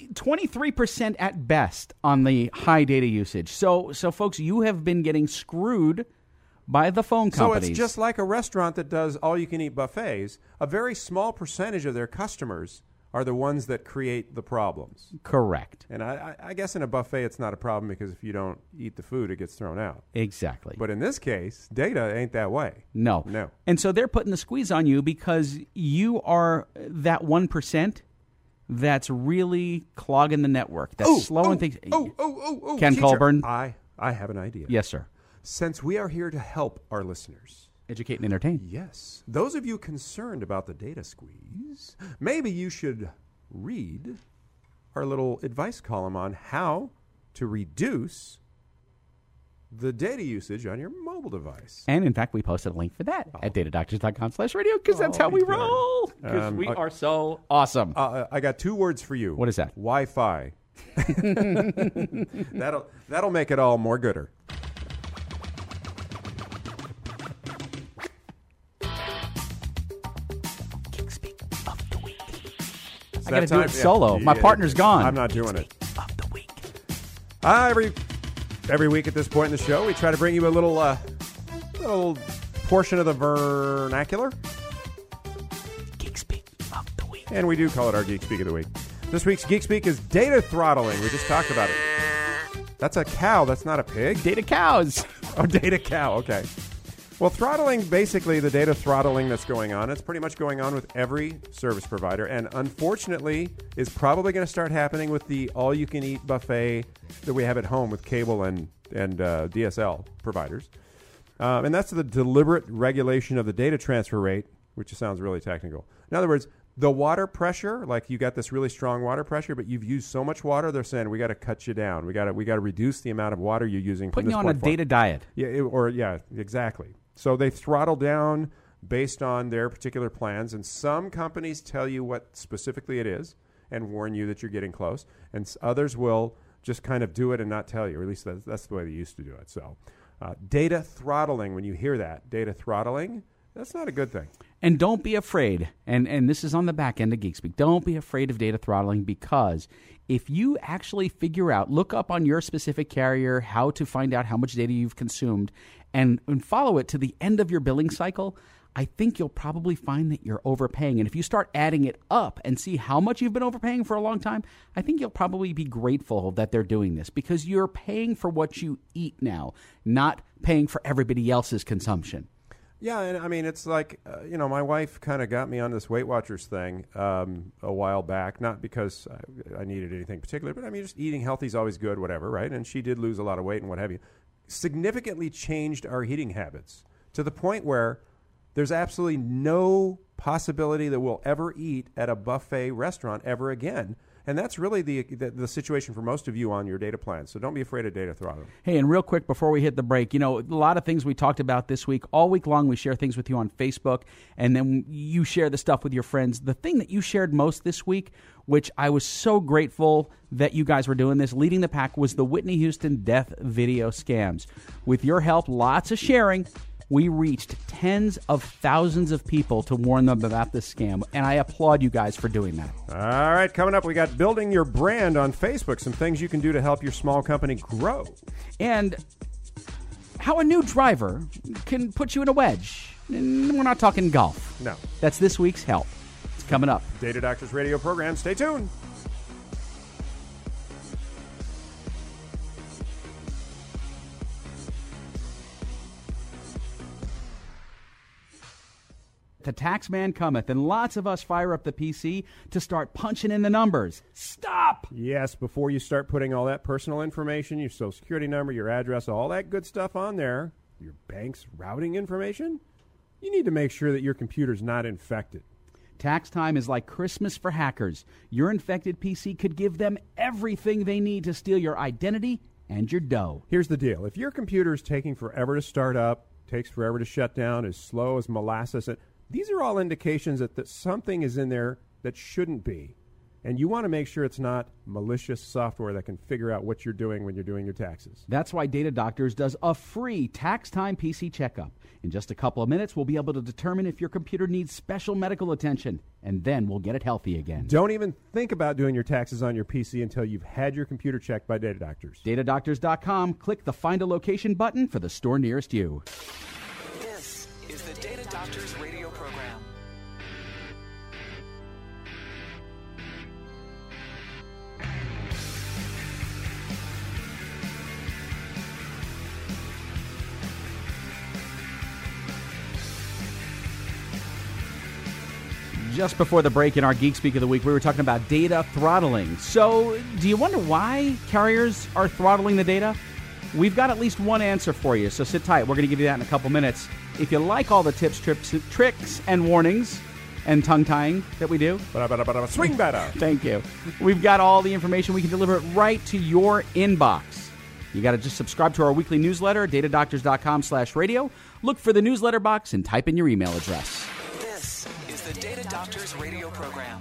Speaker 4: 23% at best on the high data usage. So folks, you have been getting screwed by the phone companies.
Speaker 3: So it's just like a restaurant that does all-you-can-eat buffets. A very small percentage of their customers are the ones that create the problems.
Speaker 4: Correct.
Speaker 3: And I guess in a buffet it's not a problem because if you don't eat the food, it gets thrown out.
Speaker 4: Exactly.
Speaker 3: But in this case, data ain't that way.
Speaker 4: No. And so they're putting the squeeze on you because you are that 1% that's really clogging the network. That's slowing things. Ken
Speaker 3: Teacher,
Speaker 4: Colburn.
Speaker 3: I have an idea.
Speaker 4: Yes, sir.
Speaker 3: Since we are here to help our listeners,
Speaker 4: educate and entertain.
Speaker 3: Yes. Those of you concerned about the data squeeze, maybe you should read our little advice column on how to reduce the data usage on your mobile device.
Speaker 4: And in fact, we posted a link for that at datadoctors.com/radio because that's how we roll. Because we are so awesome.
Speaker 3: I got 2 words for you.
Speaker 4: What is that?
Speaker 3: Wi-Fi. That'll make it all more gooder.
Speaker 4: I got to do it solo. My partner's gone.
Speaker 3: I'm not doing it.
Speaker 4: Of the week.
Speaker 3: Every week at this point in the show, we try to bring you a little portion of the vernacular.
Speaker 4: Geek Speak of the week.
Speaker 3: And we do call it our Geek Speak of the week. This week's Geek Speak is data throttling. We just talked about it. That's a cow. That's not a pig.
Speaker 4: Data cows.
Speaker 3: Oh, data cow. Okay. Well, throttling, basically the data throttling that's going on, it's pretty much going on with every service provider, and unfortunately is probably going to start happening with the all-you-can-eat buffet that we have at home with cable and DSL providers. And that's the deliberate regulation of the data transfer rate, which sounds really technical. In other words, the water pressure, like you got this really strong water pressure, but you've used so much water, they're saying we got to cut you down. We got to reduce the amount of water you're using.
Speaker 4: Putting you on a data diet.
Speaker 3: Yeah, exactly. So they throttle down based on their particular plans, and some companies tell you what specifically it is and warn you that you're getting close, and others will just kind of do it and not tell you, or at least that's the way they used to do it. So data throttling, when you hear that, data throttling, that's not a good thing.
Speaker 4: And don't be afraid, and this is on the back end of Geek Speak, don't be afraid of data throttling, because if you actually figure out, look up on your specific carrier how to find out how much data you've consumed and follow it to the end of your billing cycle, I think you'll probably find that you're overpaying. And if you start adding it up and see how much you've been overpaying for a long time, I think you'll probably be grateful that they're doing this, because you're paying for what you eat now, not paying for everybody else's consumption.
Speaker 3: Yeah, and I mean, it's like, my wife kind of got me on this Weight Watchers thing a while back, not because I needed anything particular, but I mean, just eating healthy is always good, whatever, right? And she did lose a lot of weight and what have you. Significantly changed our eating habits to the point where there's absolutely no possibility that we'll ever eat at a buffet restaurant ever again. And that's really the situation for most of you on your data plans. So don't be afraid of data throttling.
Speaker 4: Hey, and real quick before we hit the break, a lot of things we talked about this week. All week long we share things with you on Facebook, and then you share the stuff with your friends. The thing that you shared most this week, which I was so grateful that you guys were doing this, leading the pack, was the Whitney Houston death video scams. With your help, lots of sharing, we reached tens of thousands of people to warn them about this scam, and I applaud you guys for doing that.
Speaker 3: All right, coming up, we got building your brand on Facebook, some things you can do to help your small company grow.
Speaker 4: And how a new driver can put you in a wedge. And we're not talking golf.
Speaker 3: No.
Speaker 4: That's this week's Help. It's coming up.
Speaker 3: Data Doctors Radio program. Stay tuned.
Speaker 4: The tax man cometh, and lots of us fire up the PC to start punching in the numbers. Stop!
Speaker 3: Yes, before you start putting all that personal information, your social security number, your address, all that good stuff on there, your bank's routing information, you need to make sure that your computer's not infected.
Speaker 4: Tax time is like Christmas for hackers. Your infected PC could give them everything they need to steal your identity and your dough.
Speaker 3: Here's the deal. If your computer's taking forever to start up, takes forever to shut down, is slow as molasses, these are all indications that something is in there that shouldn't be. And you want to make sure it's not malicious software that can figure out what you're doing when you're doing your taxes.
Speaker 4: That's why Data Doctors does a free tax time PC checkup. In just a couple of minutes, we'll be able to determine if your computer needs special medical attention, and then we'll get it healthy again.
Speaker 3: Don't even think about doing your taxes on your PC until you've had your computer checked by Data Doctors.
Speaker 4: DataDoctors.com. Click the Find a Location button for the store nearest you.
Speaker 2: This is the Data Doctors radio program.
Speaker 4: Just before the break in our Geek Speak of the Week, we were talking about data throttling. So, do you wonder why carriers are throttling the data? We've got at least one answer for you, so sit tight. We're going to give you that in a couple minutes. If you like all the tips, tricks, and warnings and tongue-tying that we do,
Speaker 3: swing better.
Speaker 4: Thank you. We've got all the information. We can deliver it right to your inbox. You got to just subscribe to our weekly newsletter, datadoctors.com/radio. Look for the newsletter box and type in your email address.
Speaker 2: This is the Data Doctors radio program.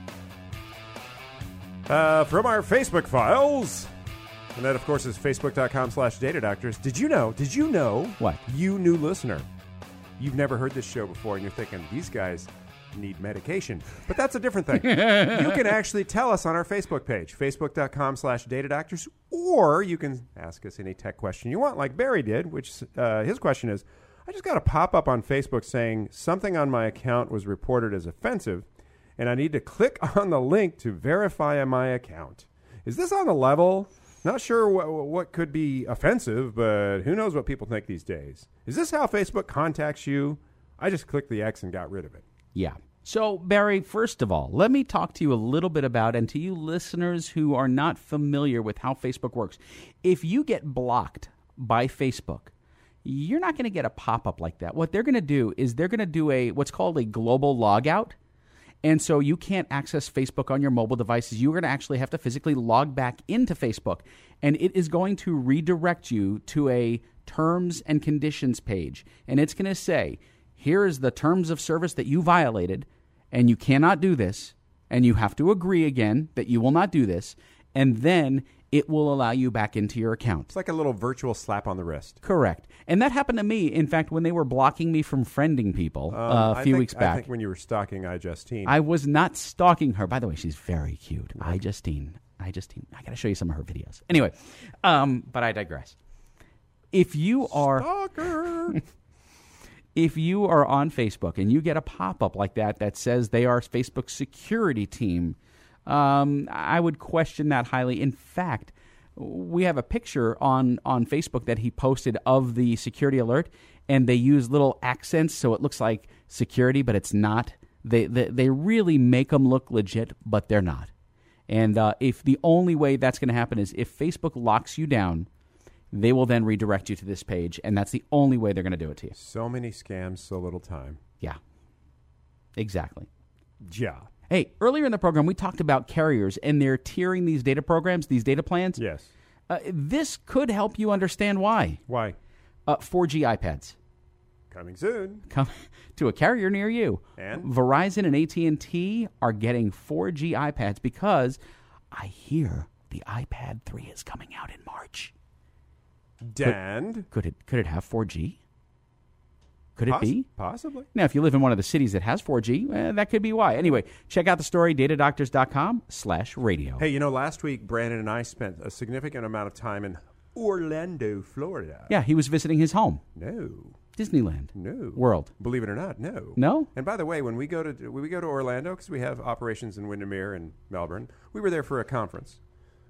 Speaker 3: From our Facebook files, and that, of course, is facebook.com/datadoctors. Did you know?
Speaker 4: What?
Speaker 3: You new listener, you've never heard this show before, and you're thinking, these guys need medication. But that's a different thing. You can actually tell us on our Facebook page, facebook.com/datadoctors, or you can ask us any tech question you want, like Barry did, which his question is, I just got a pop-up on Facebook saying something on my account was reported as offensive, and I need to click on the link to verify my account. Is this on the level? Not sure what could be offensive, but who knows what people think these days. Is this how Facebook contacts you? I just clicked the X and got rid of it.
Speaker 4: Yeah. So, Barry, first of all, let me talk to you a little bit about, and to you listeners who are not familiar with how Facebook works. If you get blocked by Facebook, you're not going to get a pop-up like that. What they're going to do is they're going to do what's called a global logout. And so you can't access Facebook on your mobile devices. You're going to actually have to physically log back into Facebook. And it is going to redirect you to a terms and conditions page. And it's going to say, here is the terms of service that you violated, and you cannot do this. And you have to agree again that you will not do this. And then it will allow you back into your account.
Speaker 3: It's like a little virtual slap on the wrist.
Speaker 4: Correct. And that happened to me, in fact, when they were blocking me from friending people a few weeks back.
Speaker 3: I think when you were stalking iJustine.
Speaker 4: I was not stalking her. By the way, she's very cute. iJustine. I got to show you some of her videos. Anyway, but I digress. If you are...
Speaker 3: Stalker!
Speaker 4: If you are on Facebook and you get a pop-up like that says they are Facebook's security team, I would question that highly. In fact, we have a picture on Facebook that he posted of the security alert, and they use little accents so it looks like security, but it's not. They really make them look legit, but they're not. And if the only way that's going to happen is if Facebook locks you down, they will then redirect you to this page, and that's the only way they're going to do it to you.
Speaker 3: So many scams, so little time.
Speaker 4: Yeah, exactly.
Speaker 3: Yeah.
Speaker 4: Hey, earlier in the program, we talked about carriers and they're tiering these data programs, these data plans.
Speaker 3: Yes.
Speaker 4: This could help you understand why.
Speaker 3: Why?
Speaker 4: 4G iPads.
Speaker 3: Coming soon.
Speaker 4: Come to a carrier near you.
Speaker 3: And?
Speaker 4: Verizon and AT&T are getting 4G iPads because I hear the iPad 3 is coming out in March.
Speaker 3: And?
Speaker 4: Could it have 4G? Could it be?
Speaker 3: Possibly.
Speaker 4: Now, if you live in one of the cities that has 4G, that could be why. Anyway, check out the story, datadoctors.com/radio.
Speaker 3: Hey, last week, Brandon and I spent a significant amount of time in Orlando, Florida.
Speaker 4: Yeah, he was visiting his home.
Speaker 3: No.
Speaker 4: Disneyland.
Speaker 3: No.
Speaker 4: World.
Speaker 3: Believe it or not, no.
Speaker 4: No?
Speaker 3: And by the way, when we go to Orlando, because we have operations in Windermere and Melbourne, we were there for a conference.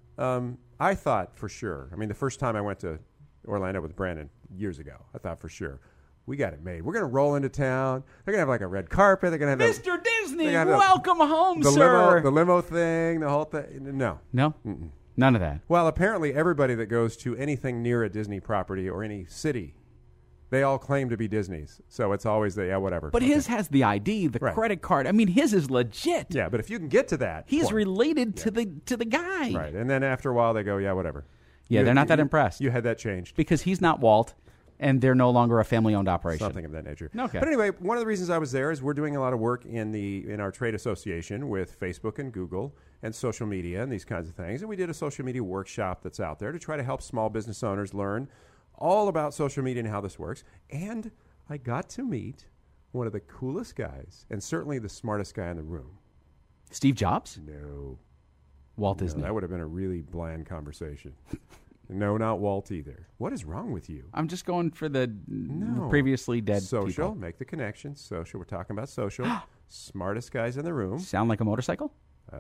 Speaker 3: I thought for sure, the first time I went to Orlando with Brandon years ago, I thought for sure, we got it made. We're going to roll into town. They're going to have like a red carpet. They're going to have
Speaker 4: Mr. Disney, welcome home,
Speaker 3: the
Speaker 4: sir.
Speaker 3: The limo thing, the whole thing. No.
Speaker 4: No? Mm-mm. None of that.
Speaker 3: Well, apparently everybody that goes to anything near a Disney property or any city, they all claim to be Disney's. So it's always whatever.
Speaker 4: But his has the ID, the credit card. His is legit.
Speaker 3: Yeah, but if you can get to that
Speaker 4: he's
Speaker 3: point,
Speaker 4: related to the guy.
Speaker 3: Right. And then after a while they go, yeah, whatever.
Speaker 4: Yeah, they're not that impressed.
Speaker 3: You had that changed.
Speaker 4: Because he's not Walt, and they're no longer a family-owned operation.
Speaker 3: Something of that nature.
Speaker 4: Okay.
Speaker 3: But anyway, one of the reasons I was there is we're doing a lot of work in our trade association with Facebook and Google and social media and these kinds of things. And we did a social media workshop that's out there to try to help small business owners learn all about social media and how this works. And I got to meet one of the coolest guys and certainly the smartest guy in the room.
Speaker 4: Steve Jobs?
Speaker 3: No.
Speaker 4: Walt Disney.
Speaker 3: That would have been a really bland conversation. No, not Walt either. What is wrong with you?
Speaker 4: I'm just going for the previously dead
Speaker 3: social,
Speaker 4: people.
Speaker 3: Make the connection. Social. We're talking about social. Smartest guys in the room.
Speaker 4: Sound like a motorcycle?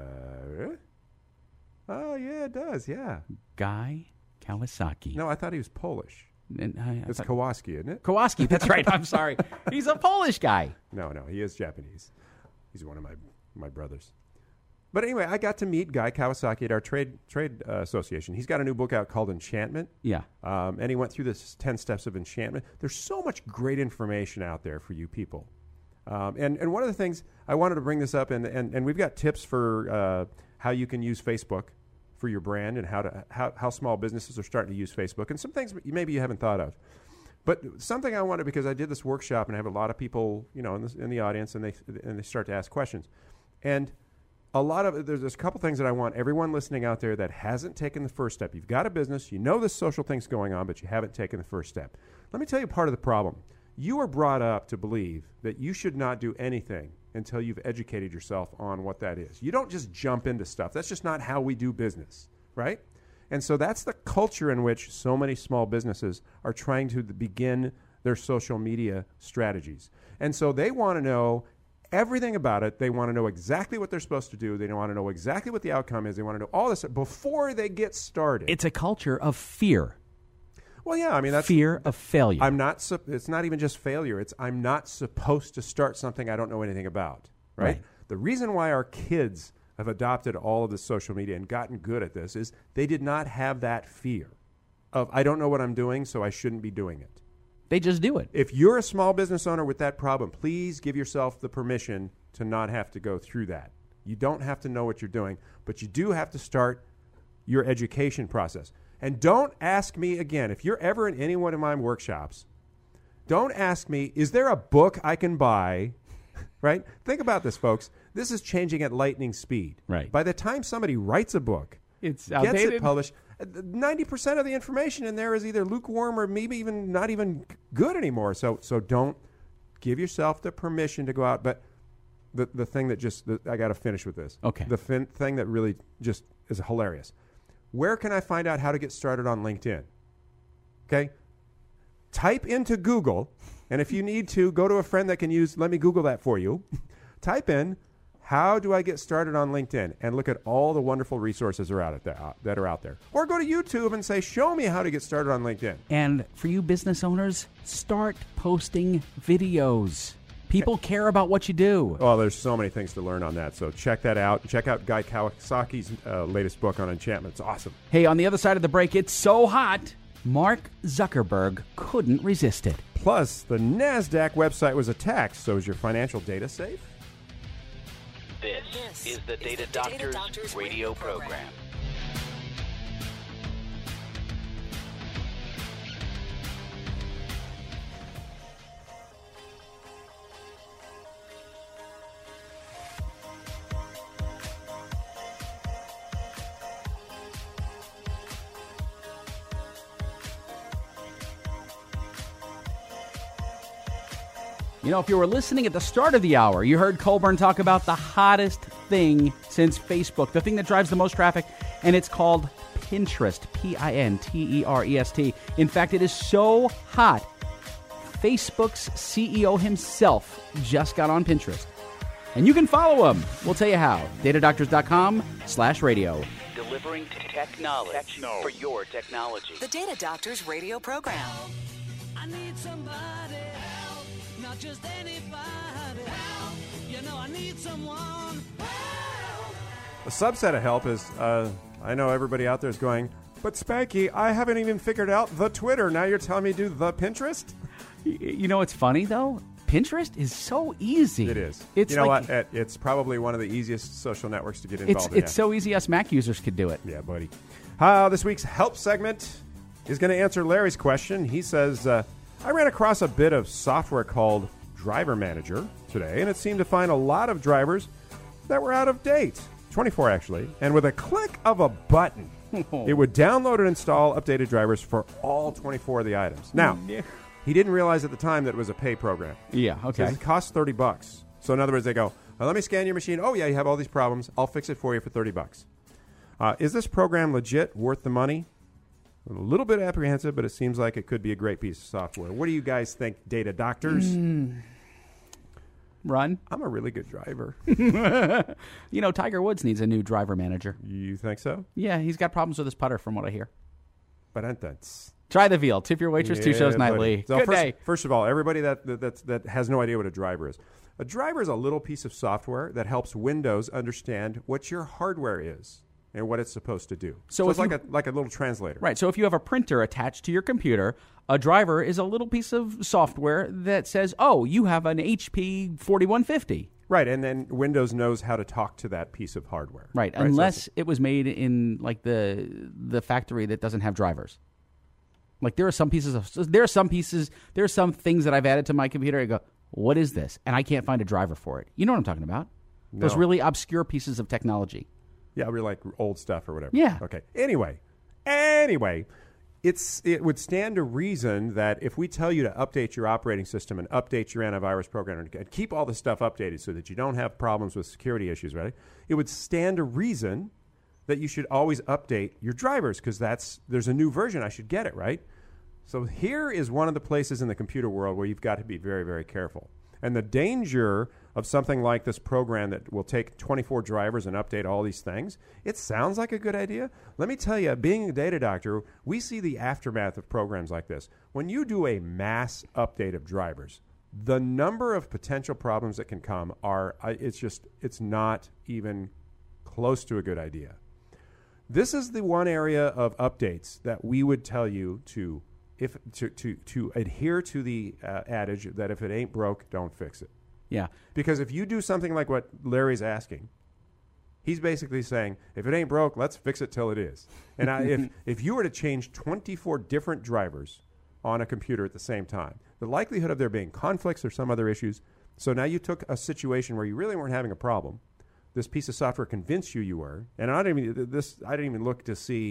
Speaker 3: Oh, yeah, it does, yeah.
Speaker 4: Guy Kawasaki.
Speaker 3: No, I thought he was Polish. It's
Speaker 4: thought...
Speaker 3: Kowalski, isn't it?
Speaker 4: Kowalski, that's right. I'm sorry. He's a Polish guy.
Speaker 3: No, he is Japanese. He's one of my brothers. But anyway, I got to meet Guy Kawasaki at our trade association. He's got a new book out called Enchantment.
Speaker 4: Yeah.
Speaker 3: And he went through this 10 steps of enchantment. There's so much great information out there for you people. And one of the things, I wanted to bring this up, and we've got tips for how you can use Facebook for your brand and how small businesses are starting to use Facebook, and some things maybe you haven't thought of. But something I wanted, because I did this workshop and I have a lot of people, in the audience, and they start to ask questions. And there's a couple things that I want everyone listening out there that hasn't taken the first step. You've got a business, this social thing's going on, but you haven't taken the first step. Let me tell you part of the problem. You are brought up to believe that you should not do anything until you've educated yourself on what that is. You don't just jump into stuff. That's just not how we do business, right? And so that's the culture in which so many small businesses are trying to begin their social media strategies. And so they want to know everything about it. They want to know exactly what they're supposed to do. They want to know exactly what the outcome is. They want to know all this before they get started.
Speaker 4: It's a culture of fear.
Speaker 3: Well, yeah, that's
Speaker 4: fear of failure.
Speaker 3: It's not even just failure. It's I'm not supposed to start something I don't know anything about, right? The reason why our kids have adopted all of this social media and gotten good at this is they did not have that fear of I don't know what I'm doing, so I shouldn't be doing it.
Speaker 4: They just do it.
Speaker 3: If you're a small business owner with that problem, please give yourself the permission to not have to go through that. You don't have to know what you're doing, but you do have to start your education process. And don't ask me again, if you're ever in any one of my workshops, don't ask me, is there a book I can buy, right? Think about this, folks. This is changing at lightning speed.
Speaker 4: Right.
Speaker 3: By the time somebody writes a book,
Speaker 4: it's outdated.
Speaker 3: gets it published, 90% of the information in there is either lukewarm or maybe even not even good anymore. So don't give yourself the permission to go out. But the thing that I got to finish with this.
Speaker 4: Okay.
Speaker 3: The thing that really just is hilarious. Where can I find out how to get started on LinkedIn? Okay. Type into Google, and if you need to, go to a friend that can let me Google that for you. Type in, how do I get started on LinkedIn? And look at all the wonderful resources that are out there. Or go to YouTube and say, show me how to get started on LinkedIn.
Speaker 4: And for you business owners, start posting videos. People care about what you do.
Speaker 3: Oh, there's so many things to learn on that. So check that out. Check out Guy Kawasaki's latest book on enchantment. It's awesome.
Speaker 4: Hey, on the other side of the break, it's so hot, Mark Zuckerberg couldn't resist it.
Speaker 3: Plus, the NASDAQ website was attacked, so is your financial data safe?
Speaker 1: This is the Data Doctors radio program.
Speaker 4: You know, if you were listening at the start of the hour, you heard Colburn talk about the hottest thing since Facebook, the thing that drives the most traffic, and it's called Pinterest, Pinterest. In fact, it is so hot, Facebook's CEO himself just got on Pinterest. And you can follow him. We'll tell you how. datadoctors.com/radio.
Speaker 1: Delivering technology for your technology.
Speaker 2: The Data Doctors radio program.
Speaker 6: I need somebody help, not just anybody help. You know I need someone help.
Speaker 3: A subset of help is, I know everybody out there is going, but Spanky, I haven't even figured out the Twitter. Now you're telling me to do the Pinterest?
Speaker 4: You know what's funny, though? Pinterest is so easy.
Speaker 3: It is.
Speaker 4: It's
Speaker 3: you know what? It's probably one of the easiest social networks to get involved in.
Speaker 4: It's so easy us Mac users could do it.
Speaker 3: Yeah, buddy. This week's help segment is going to answer Larry's question. He says, I ran across a bit of software called Driver Manager today, and it seemed to find a lot of drivers that were out of date. 24, actually. And with a click of a button, it would download and install updated drivers for all 24 of the items. Now, he didn't realize at the time that it was a pay program.
Speaker 4: Yeah, okay.
Speaker 3: So it costs $30. So in other words, they go, let me scan your machine. Oh, yeah, you have all these problems. I'll fix it for you for $30. Is this program legit, worth the money? A little bit apprehensive, but it seems like it could be a great piece of software. What do you guys think, Data Doctors?
Speaker 4: Run.
Speaker 3: I'm a really good driver.
Speaker 4: You know, Tiger Woods needs a new driver manager.
Speaker 3: You think so?
Speaker 4: Yeah, he's got problems with his putter from what I hear.
Speaker 3: But that's...
Speaker 4: Try the veal. Tip your waitress 2 shows nightly.
Speaker 3: So
Speaker 4: Good day.
Speaker 3: First of all, everybody that has no idea what a driver is. A driver is a little piece of software that helps Windows understand what your hardware is and what it's supposed to do. So it's like a little translator.
Speaker 4: Right. So if you have a printer attached to your computer, a driver is a little piece of software that says, oh, you have an HP 4150.
Speaker 3: Right, and then Windows knows how to talk to that piece of hardware.
Speaker 4: Right, unless it was made in like the factory that doesn't have drivers. Like there are some things that I've added to my computer. I go, what is this? And I can't find a driver for it. You know what I'm talking about?
Speaker 3: No.
Speaker 4: Those really obscure pieces of technology.
Speaker 3: Yeah, really like old stuff or whatever.
Speaker 4: Yeah.
Speaker 3: Okay. Anyway, it would stand to reason that if we tell you to update your operating system and update your antivirus program and keep all this stuff updated so that you don't have problems with security issues, right? It would stand to reason that you should always update your drivers because there's a new version. I should get it, right? So here is one of the places in the computer world where you've got to be very, very careful. And the danger of something like this program that will take 24 drivers and update all these things, it sounds like a good idea. Let me tell you, being a data doctor, we see the aftermath of programs like this. When you do a mass update of drivers, the number of potential problems that can come it's not even close to a good idea. This is the one area of updates that we would tell you to adhere to the adage that if it ain't broke, don't fix it.
Speaker 4: Yeah.
Speaker 3: Because if you do something like what Larry's asking, he's basically saying, if it ain't broke, let's fix it till it is. And if you were to change 24 different drivers on a computer at the same time, the likelihood of there being conflicts or some other issues, so now you took a situation where you really weren't having a problem. This piece of software convinced you were, and I didn't even look to see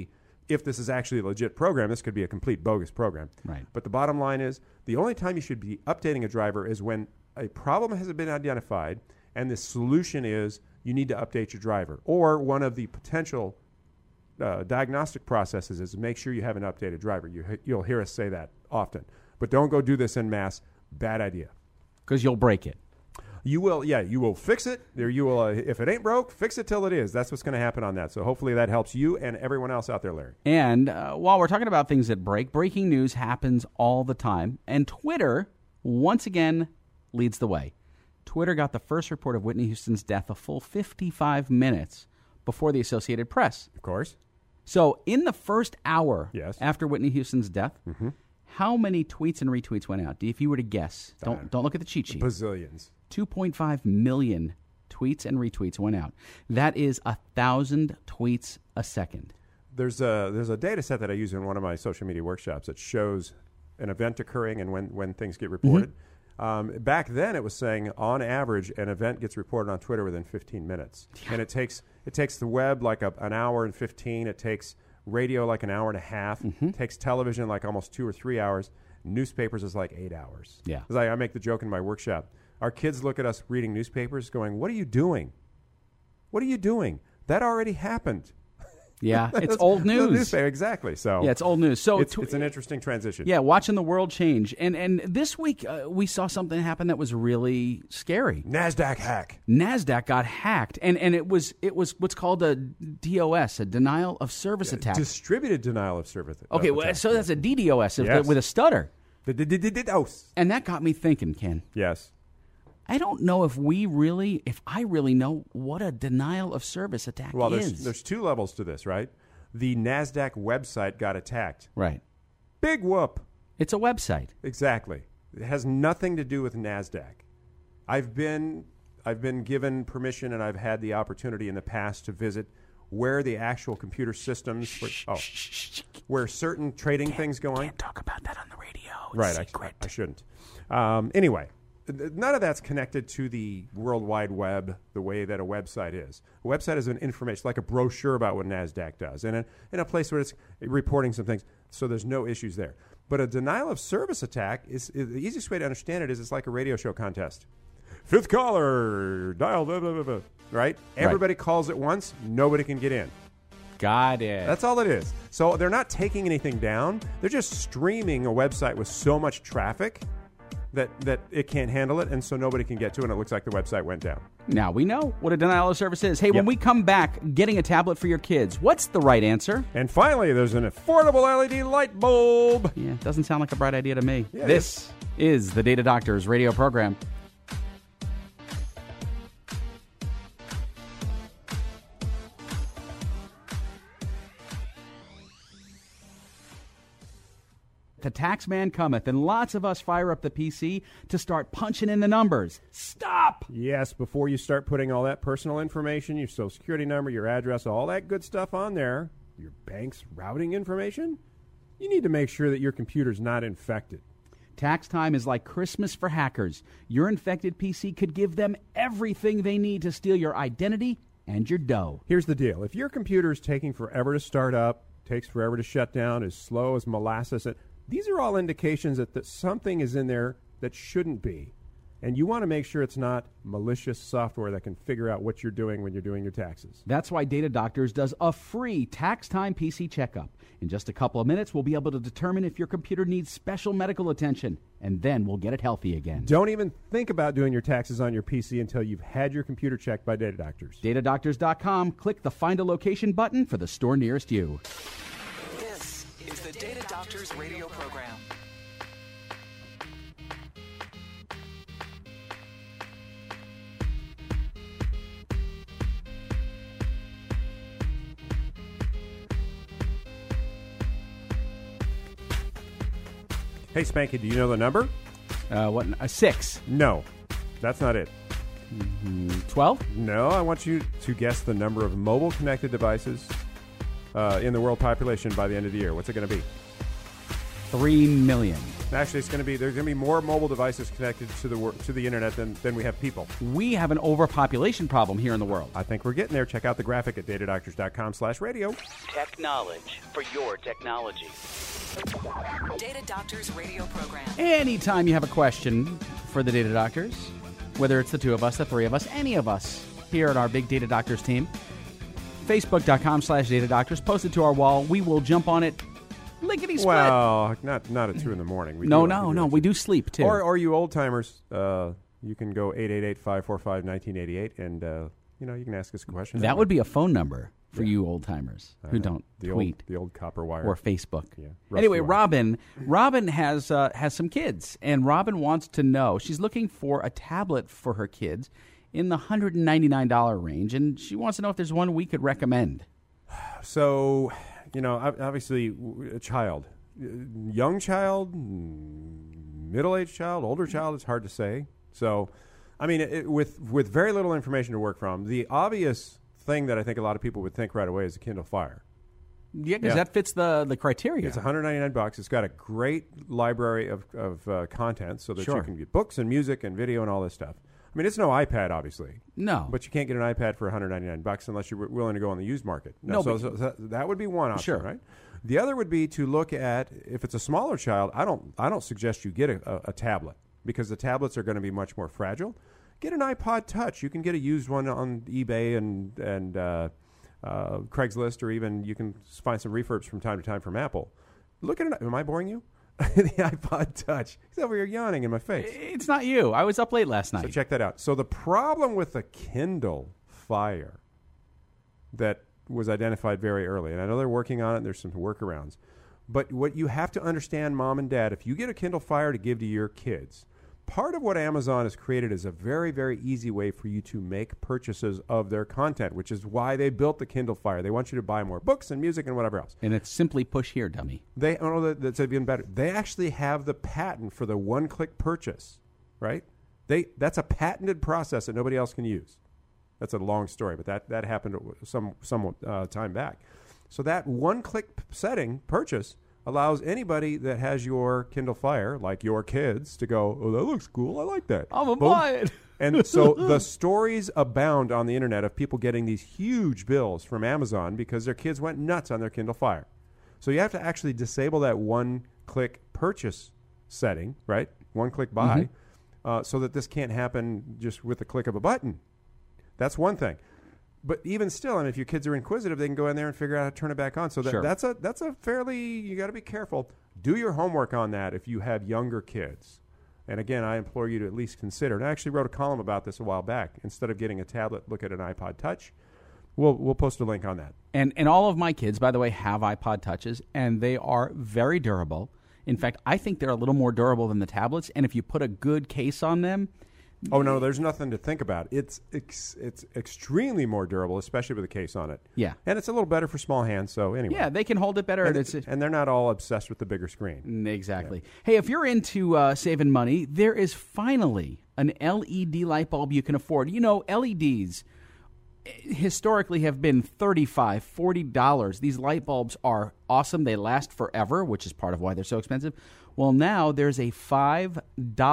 Speaker 3: if this is actually a legit program, this could be a complete bogus program.
Speaker 4: Right.
Speaker 3: But the bottom line is, the only time you should be updating a driver is when a problem has been identified and the solution is you need to update your driver. Or one of the potential diagnostic processes is make sure you have an updated driver. You'll hear us say that often. But don't go do this en masse. Bad idea.
Speaker 4: Because you'll break it.
Speaker 3: You will, you will fix it. You will, if it ain't broke, fix it till it is. That's what's going to happen on that. So hopefully that helps you and everyone else out there, Larry.
Speaker 4: And while we're talking about things that break, breaking news happens all the time. And Twitter, once again, leads the way. Twitter got the first report of Whitney Houston's death a full 55 minutes before the Associated Press.
Speaker 3: Of course.
Speaker 4: So in the first hour
Speaker 3: Yes.
Speaker 4: after Whitney Houston's death, how many tweets and retweets went out? If you were to guess, don't look at the cheat sheet.
Speaker 3: Bazillions.
Speaker 4: 2.5 million tweets and retweets went out. That is 1,000 tweets a second.
Speaker 3: There's a data set that I use in one of my social media workshops that shows an event occurring and when things get reported. Back then, it was saying on average an event gets reported on Twitter within 15 minutes, and it takes the web like an hour and 15. It takes radio like an hour and a half. It takes television like almost 2 or 3 hours. Newspapers is like 8 hours.
Speaker 4: Yeah,
Speaker 3: 'Cause I make the joke in my workshop. Our kids look at us reading newspapers going, what are you doing? What are you doing? That already happened.
Speaker 4: Yeah, it's old news.
Speaker 3: Newspaper, exactly. So
Speaker 4: yeah, it's old news. So
Speaker 3: it's an interesting transition.
Speaker 4: Yeah, watching the world change. And this week we saw something happen that was really scary.
Speaker 3: NASDAQ hack.
Speaker 4: NASDAQ got hacked, and it was what's called a DOS, a denial of service attack.
Speaker 3: Distributed denial of service.
Speaker 4: Okay, well, so that's a DDoS
Speaker 3: Yes.
Speaker 4: with a stutter.
Speaker 3: DDoS.
Speaker 4: And that got me thinking, Ken.
Speaker 3: Yes.
Speaker 4: I don't know if I really know what a denial of service attack
Speaker 3: Well,
Speaker 4: is.
Speaker 3: there's two levels to this, right? The NASDAQ website got attacked.
Speaker 4: Right.
Speaker 3: Big whoop.
Speaker 4: It's a website.
Speaker 3: Exactly. It has nothing to do with NASDAQ. I've been given permission and I've had the opportunity in the past to visit where the actual computer systems, where certain trading things go on.
Speaker 4: Can't talk about that on the radio. It's
Speaker 3: Right,
Speaker 4: secret.
Speaker 3: I shouldn't. Anyway, none of that's connected to the World Wide Web the way that a website is. A website is an information, like a brochure about what NASDAQ does, and in a place where it's reporting some things, so there's no issues there. But a denial of service attack is the easiest way to understand it is it's like a radio show contest. Fifth caller, dial, blah, blah, blah, blah, right? Everybody calls at once, nobody can get in.
Speaker 4: Got it.
Speaker 3: That's all it is. So they're not taking anything down. They're just streaming a website with so much traffic that it can't handle it, and so nobody can get to it, and it looks like the website went down.
Speaker 4: Now we know what a denial of service is. Hey, when we come back, getting a tablet for your kids, what's the right answer?
Speaker 3: And finally, there's an affordable LED light bulb.
Speaker 4: Yeah, doesn't sound like a bright idea to me.
Speaker 3: Yeah,
Speaker 4: This is the Data Doctors radio program. The tax man cometh, and lots of us fire up the PC to start punching in the numbers. Stop!
Speaker 3: Yes, before you start putting all that personal information, your social security number, your address, all that good stuff on there, your bank's routing information, you need to make sure that your computer's not infected.
Speaker 4: Tax time is like Christmas for hackers. Your infected PC could give them everything they need to steal your identity and your dough.
Speaker 3: Here's the deal. If your computer is taking forever to start up, takes forever to shut down, is slow as molasses, these are all indications that something is in there that shouldn't be. And you want to make sure it's not malicious software that can figure out what you're doing when you're doing your taxes.
Speaker 4: That's why Data Doctors does a free tax time PC checkup. In just a couple of minutes, we'll be able to determine if your computer needs special medical attention, and then we'll get it healthy again.
Speaker 3: Don't even think about doing your taxes on your PC until you've had your computer checked by Data Doctors.
Speaker 4: DataDoctors.com. Click the Find a Location button for the store nearest you.
Speaker 2: This is the Data Doctors radio program.
Speaker 3: Hey, Spanky, do you know the number?
Speaker 4: 6.
Speaker 3: No, that's not it.
Speaker 4: 12?
Speaker 3: No, I want you to guess the number of mobile connected devices in the world population by the end of the year. What's it going to be?
Speaker 4: 3 million.
Speaker 3: Actually, there's going to be more mobile devices connected to the internet than we have people.
Speaker 4: We have an overpopulation problem here in the world.
Speaker 3: I think we're getting there. Check out the graphic at datadoctors.com/radio.
Speaker 1: Tech knowledge for your technology.
Speaker 2: Data Doctors radio program.
Speaker 4: Anytime you have a question for the Data Doctors, whether it's the two of us, the three of us, any of us here at our big Data Doctors team, Facebook.com/Data Doctors, post it to our wall. We will jump on it. Lickety split.
Speaker 3: Well, not at 2 in the morning.
Speaker 4: We do sleep too.
Speaker 3: Or you old timers, you can go 888-545-1988, and you can ask us a question.
Speaker 4: That would be a phone number for you old timers who don't tweet
Speaker 3: the old copper wire
Speaker 4: or Facebook.
Speaker 3: Yeah,
Speaker 4: anyway,
Speaker 3: wire.
Speaker 4: Robin has some kids, and Robin wants to know. She's looking for a tablet for her kids in the $199 range, and she wants to know if there's one we could recommend.
Speaker 3: So, obviously, a child, young child, middle-aged child, older child, it's hard to say. So, I mean, with very little information to work from, the obvious thing that I think a lot of people would think right away is a Kindle Fire.
Speaker 4: Yeah, because that fits the criteria.
Speaker 3: It's $199. It's got a great library of content so that you can get books and music and video and all this stuff. I mean, it's no iPad, obviously.
Speaker 4: No.
Speaker 3: But you can't get an iPad for $199 unless you're willing to go on the used market. So that would be one option, right? The other would be to look at, if it's a smaller child, I don't suggest you get a tablet because the tablets are going to be much more fragile. Get an iPod Touch. You can get a used one on eBay and Craigslist, or even you can find some refurbs from time to time from Apple. Look at it. Am I boring you? The iPod Touch. He's over here yawning in my face.
Speaker 4: It's not you. I was up late last night.
Speaker 3: So check that out. So the problem with the Kindle Fire that was identified very early, and I know they're working on it, and there's some workarounds, but what you have to understand, Mom and Dad, if you get a Kindle Fire to give to your kids, part of what Amazon has created is a very, very easy way for you to make purchases of their content, which is why they built the Kindle Fire. They want you to buy more books and music and whatever else.
Speaker 4: And it's simply push here, dummy.
Speaker 3: That's even better. They actually have the patent for the one-click purchase, right? That's a patented process that nobody else can use. That's a long story, but that happened some time back. So that one-click setting purchase allows anybody that has your Kindle Fire, like your kids, to go, oh, that looks cool. I like that.
Speaker 4: I'm going to buy it.
Speaker 3: And so the stories abound on the internet of people getting these huge bills from Amazon because their kids went nuts on their Kindle Fire. So you have to actually disable that one-click purchase setting, right? One-click buy, so that this can't happen just with the click of a button. That's one thing. But even still, if your kids are inquisitive, they can go in there and figure out how to turn it back on. So that's a fairly, you got to be careful. Do your homework on that if you have younger kids. And again, I implore you to at least consider. And I actually wrote a column about this a while back. Instead of getting a tablet, look at an iPod Touch. We'll post a link on that.
Speaker 4: And all of my kids, by the way, have iPod Touches, and they are very durable. In fact, I think they're a little more durable than the tablets. And if you put a good case on them,
Speaker 3: oh, no, there's nothing to think about. It's extremely more durable, especially with a case on it.
Speaker 4: Yeah.
Speaker 3: And it's a little better for small hands, so anyway.
Speaker 4: Yeah, they can hold it better.
Speaker 3: And they're not all obsessed with the bigger screen.
Speaker 4: Exactly. Yeah. Hey, if you're into saving money, there is finally an LED light bulb you can afford. You know, LEDs historically have been $35, $40. These light bulbs are awesome. They last forever, which is part of why they're so expensive. Well, now there's a $5.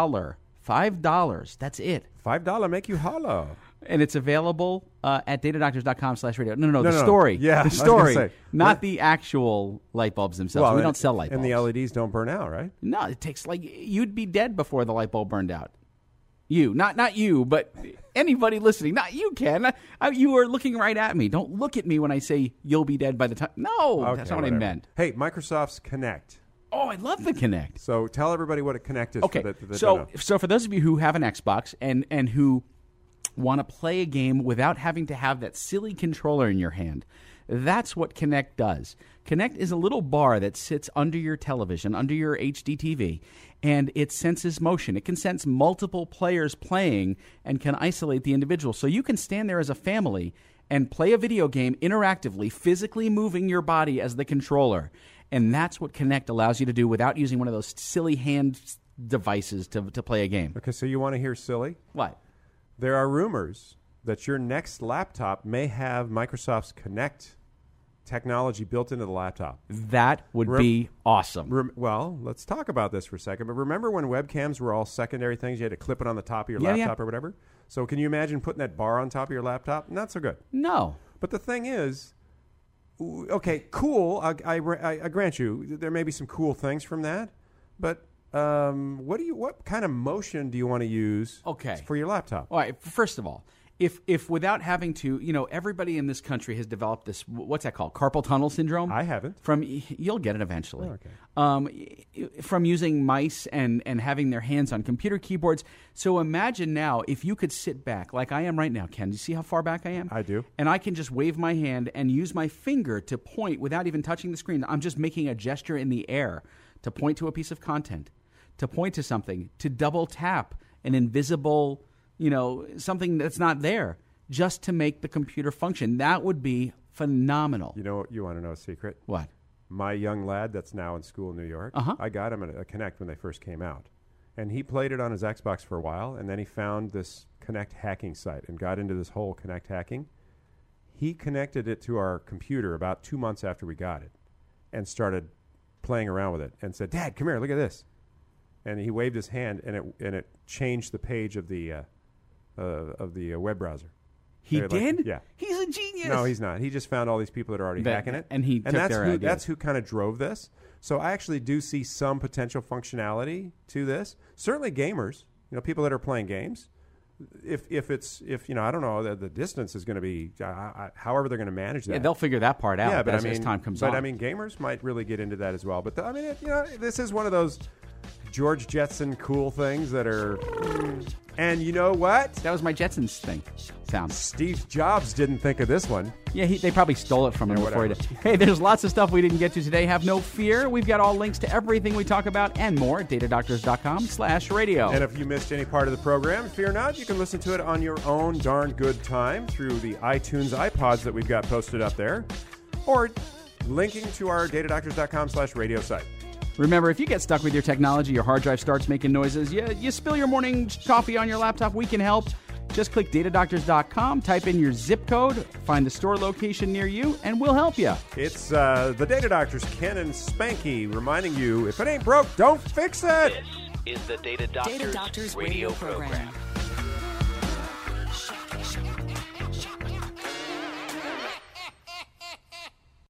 Speaker 4: $5. That's it.
Speaker 3: $5 make you hollow.
Speaker 4: And it's available at datadoctors.com/radio. No, the story.
Speaker 3: Yeah,
Speaker 4: the story. Not the actual light bulbs themselves. Well, we don't sell light bulbs.
Speaker 3: And the LEDs don't burn out, right?
Speaker 4: No, it takes you'd be dead before the light bulb burned out. You, not you, but anybody listening. Not you, Ken. You are looking right at me. Don't look at me when I say you'll be dead by the time. No,
Speaker 3: okay,
Speaker 4: that's not what I meant.
Speaker 3: Hey, Microsoft's Kinect.
Speaker 4: Oh, I love the Kinect.
Speaker 3: So tell everybody what a Kinect is.
Speaker 4: Okay, so for those of you who have an Xbox and who want to play a game without having to have that silly controller in your hand, that's what Kinect does. Kinect is a little bar that sits under your television, under your HD TV, and it senses motion. It can sense multiple players playing and can isolate the individual. So you can stand there as a family and play a video game interactively, physically moving your body as the controller. And that's what Kinect allows you to do without using one of those silly hand devices to play a game.
Speaker 3: Okay, so you want to hear silly?
Speaker 4: What?
Speaker 3: There are rumors that your next laptop may have Microsoft's Kinect technology built into the laptop.
Speaker 4: That would be awesome.
Speaker 3: Well, let's talk about this for a second. But remember when webcams were all secondary things? You had to clip it on the top of your laptop or whatever? So can you imagine putting that bar on top of your laptop? Not so good.
Speaker 4: No.
Speaker 3: But the thing is, okay, cool. I grant you, there may be some cool things from that. But what kind of motion do you want to use for your laptop?
Speaker 4: All right, first of all, if without having to, everybody in this country has developed this, what's that called? Carpal tunnel syndrome?
Speaker 3: I haven't.
Speaker 4: You'll get it eventually.
Speaker 3: Oh, okay.
Speaker 4: From using mice and having their hands on computer keyboards. So imagine now if you could sit back like I am right now, Ken. Do you see how far back I am?
Speaker 3: I do.
Speaker 4: And I can just wave my hand and use my finger to point without even touching the screen. I'm just making a gesture in the air to point to a piece of content, to point to something, to double tap an invisible, something that's not there, just to make the computer function. That would be phenomenal.
Speaker 3: You want to know a secret?
Speaker 4: What?
Speaker 3: My young lad that's now in school in New York, I got him a Kinect when they first came out. And he played it on his Xbox for a while, and then he found this Kinect hacking site and got into this whole Kinect hacking. He connected it to our computer about 2 months after we got it and started playing around with it and said, "Dad, come here, look at this." And he waved his hand, and it changed the page of the web browser.
Speaker 4: He did?
Speaker 3: Yeah.
Speaker 4: He's a genius.
Speaker 3: No, he's not. He just found all these people that are already hacking it.
Speaker 4: And he took their ideas.
Speaker 3: That's who kind of drove this. So I actually do see some potential functionality to this. Certainly gamers, people that are playing games. If I don't know, the distance is going to be, however they're going to manage that.
Speaker 4: Yeah, they'll figure that part out as time comes on.
Speaker 3: But gamers might really get into that as well. But this is one of those George Jetson cool things that are, and you know what?
Speaker 4: That was my Jetsons thing. Sound.
Speaker 3: Steve Jobs didn't think of this one.
Speaker 4: Yeah, they probably stole it from him before he did. Hey, there's lots of stuff we didn't get to today. Have no fear. We've got all links to everything we talk about and more at datadoctors.com/radio.
Speaker 3: And if you missed any part of the program, fear not. You can listen to it on your own darn good time through the iTunes iPods that we've got posted up there, or linking to our datadoctors.com/radio site.
Speaker 4: Remember, if you get stuck with your technology, your hard drive starts making noises, you spill your morning coffee on your laptop, we can help. Just click datadoctors.com, type in your zip code, find the store location near you, and we'll help you.
Speaker 3: It's the Data Doctors, Ken and Spanky, reminding you, if it ain't broke, don't fix it.
Speaker 1: This is the Data Doctors Radio Program.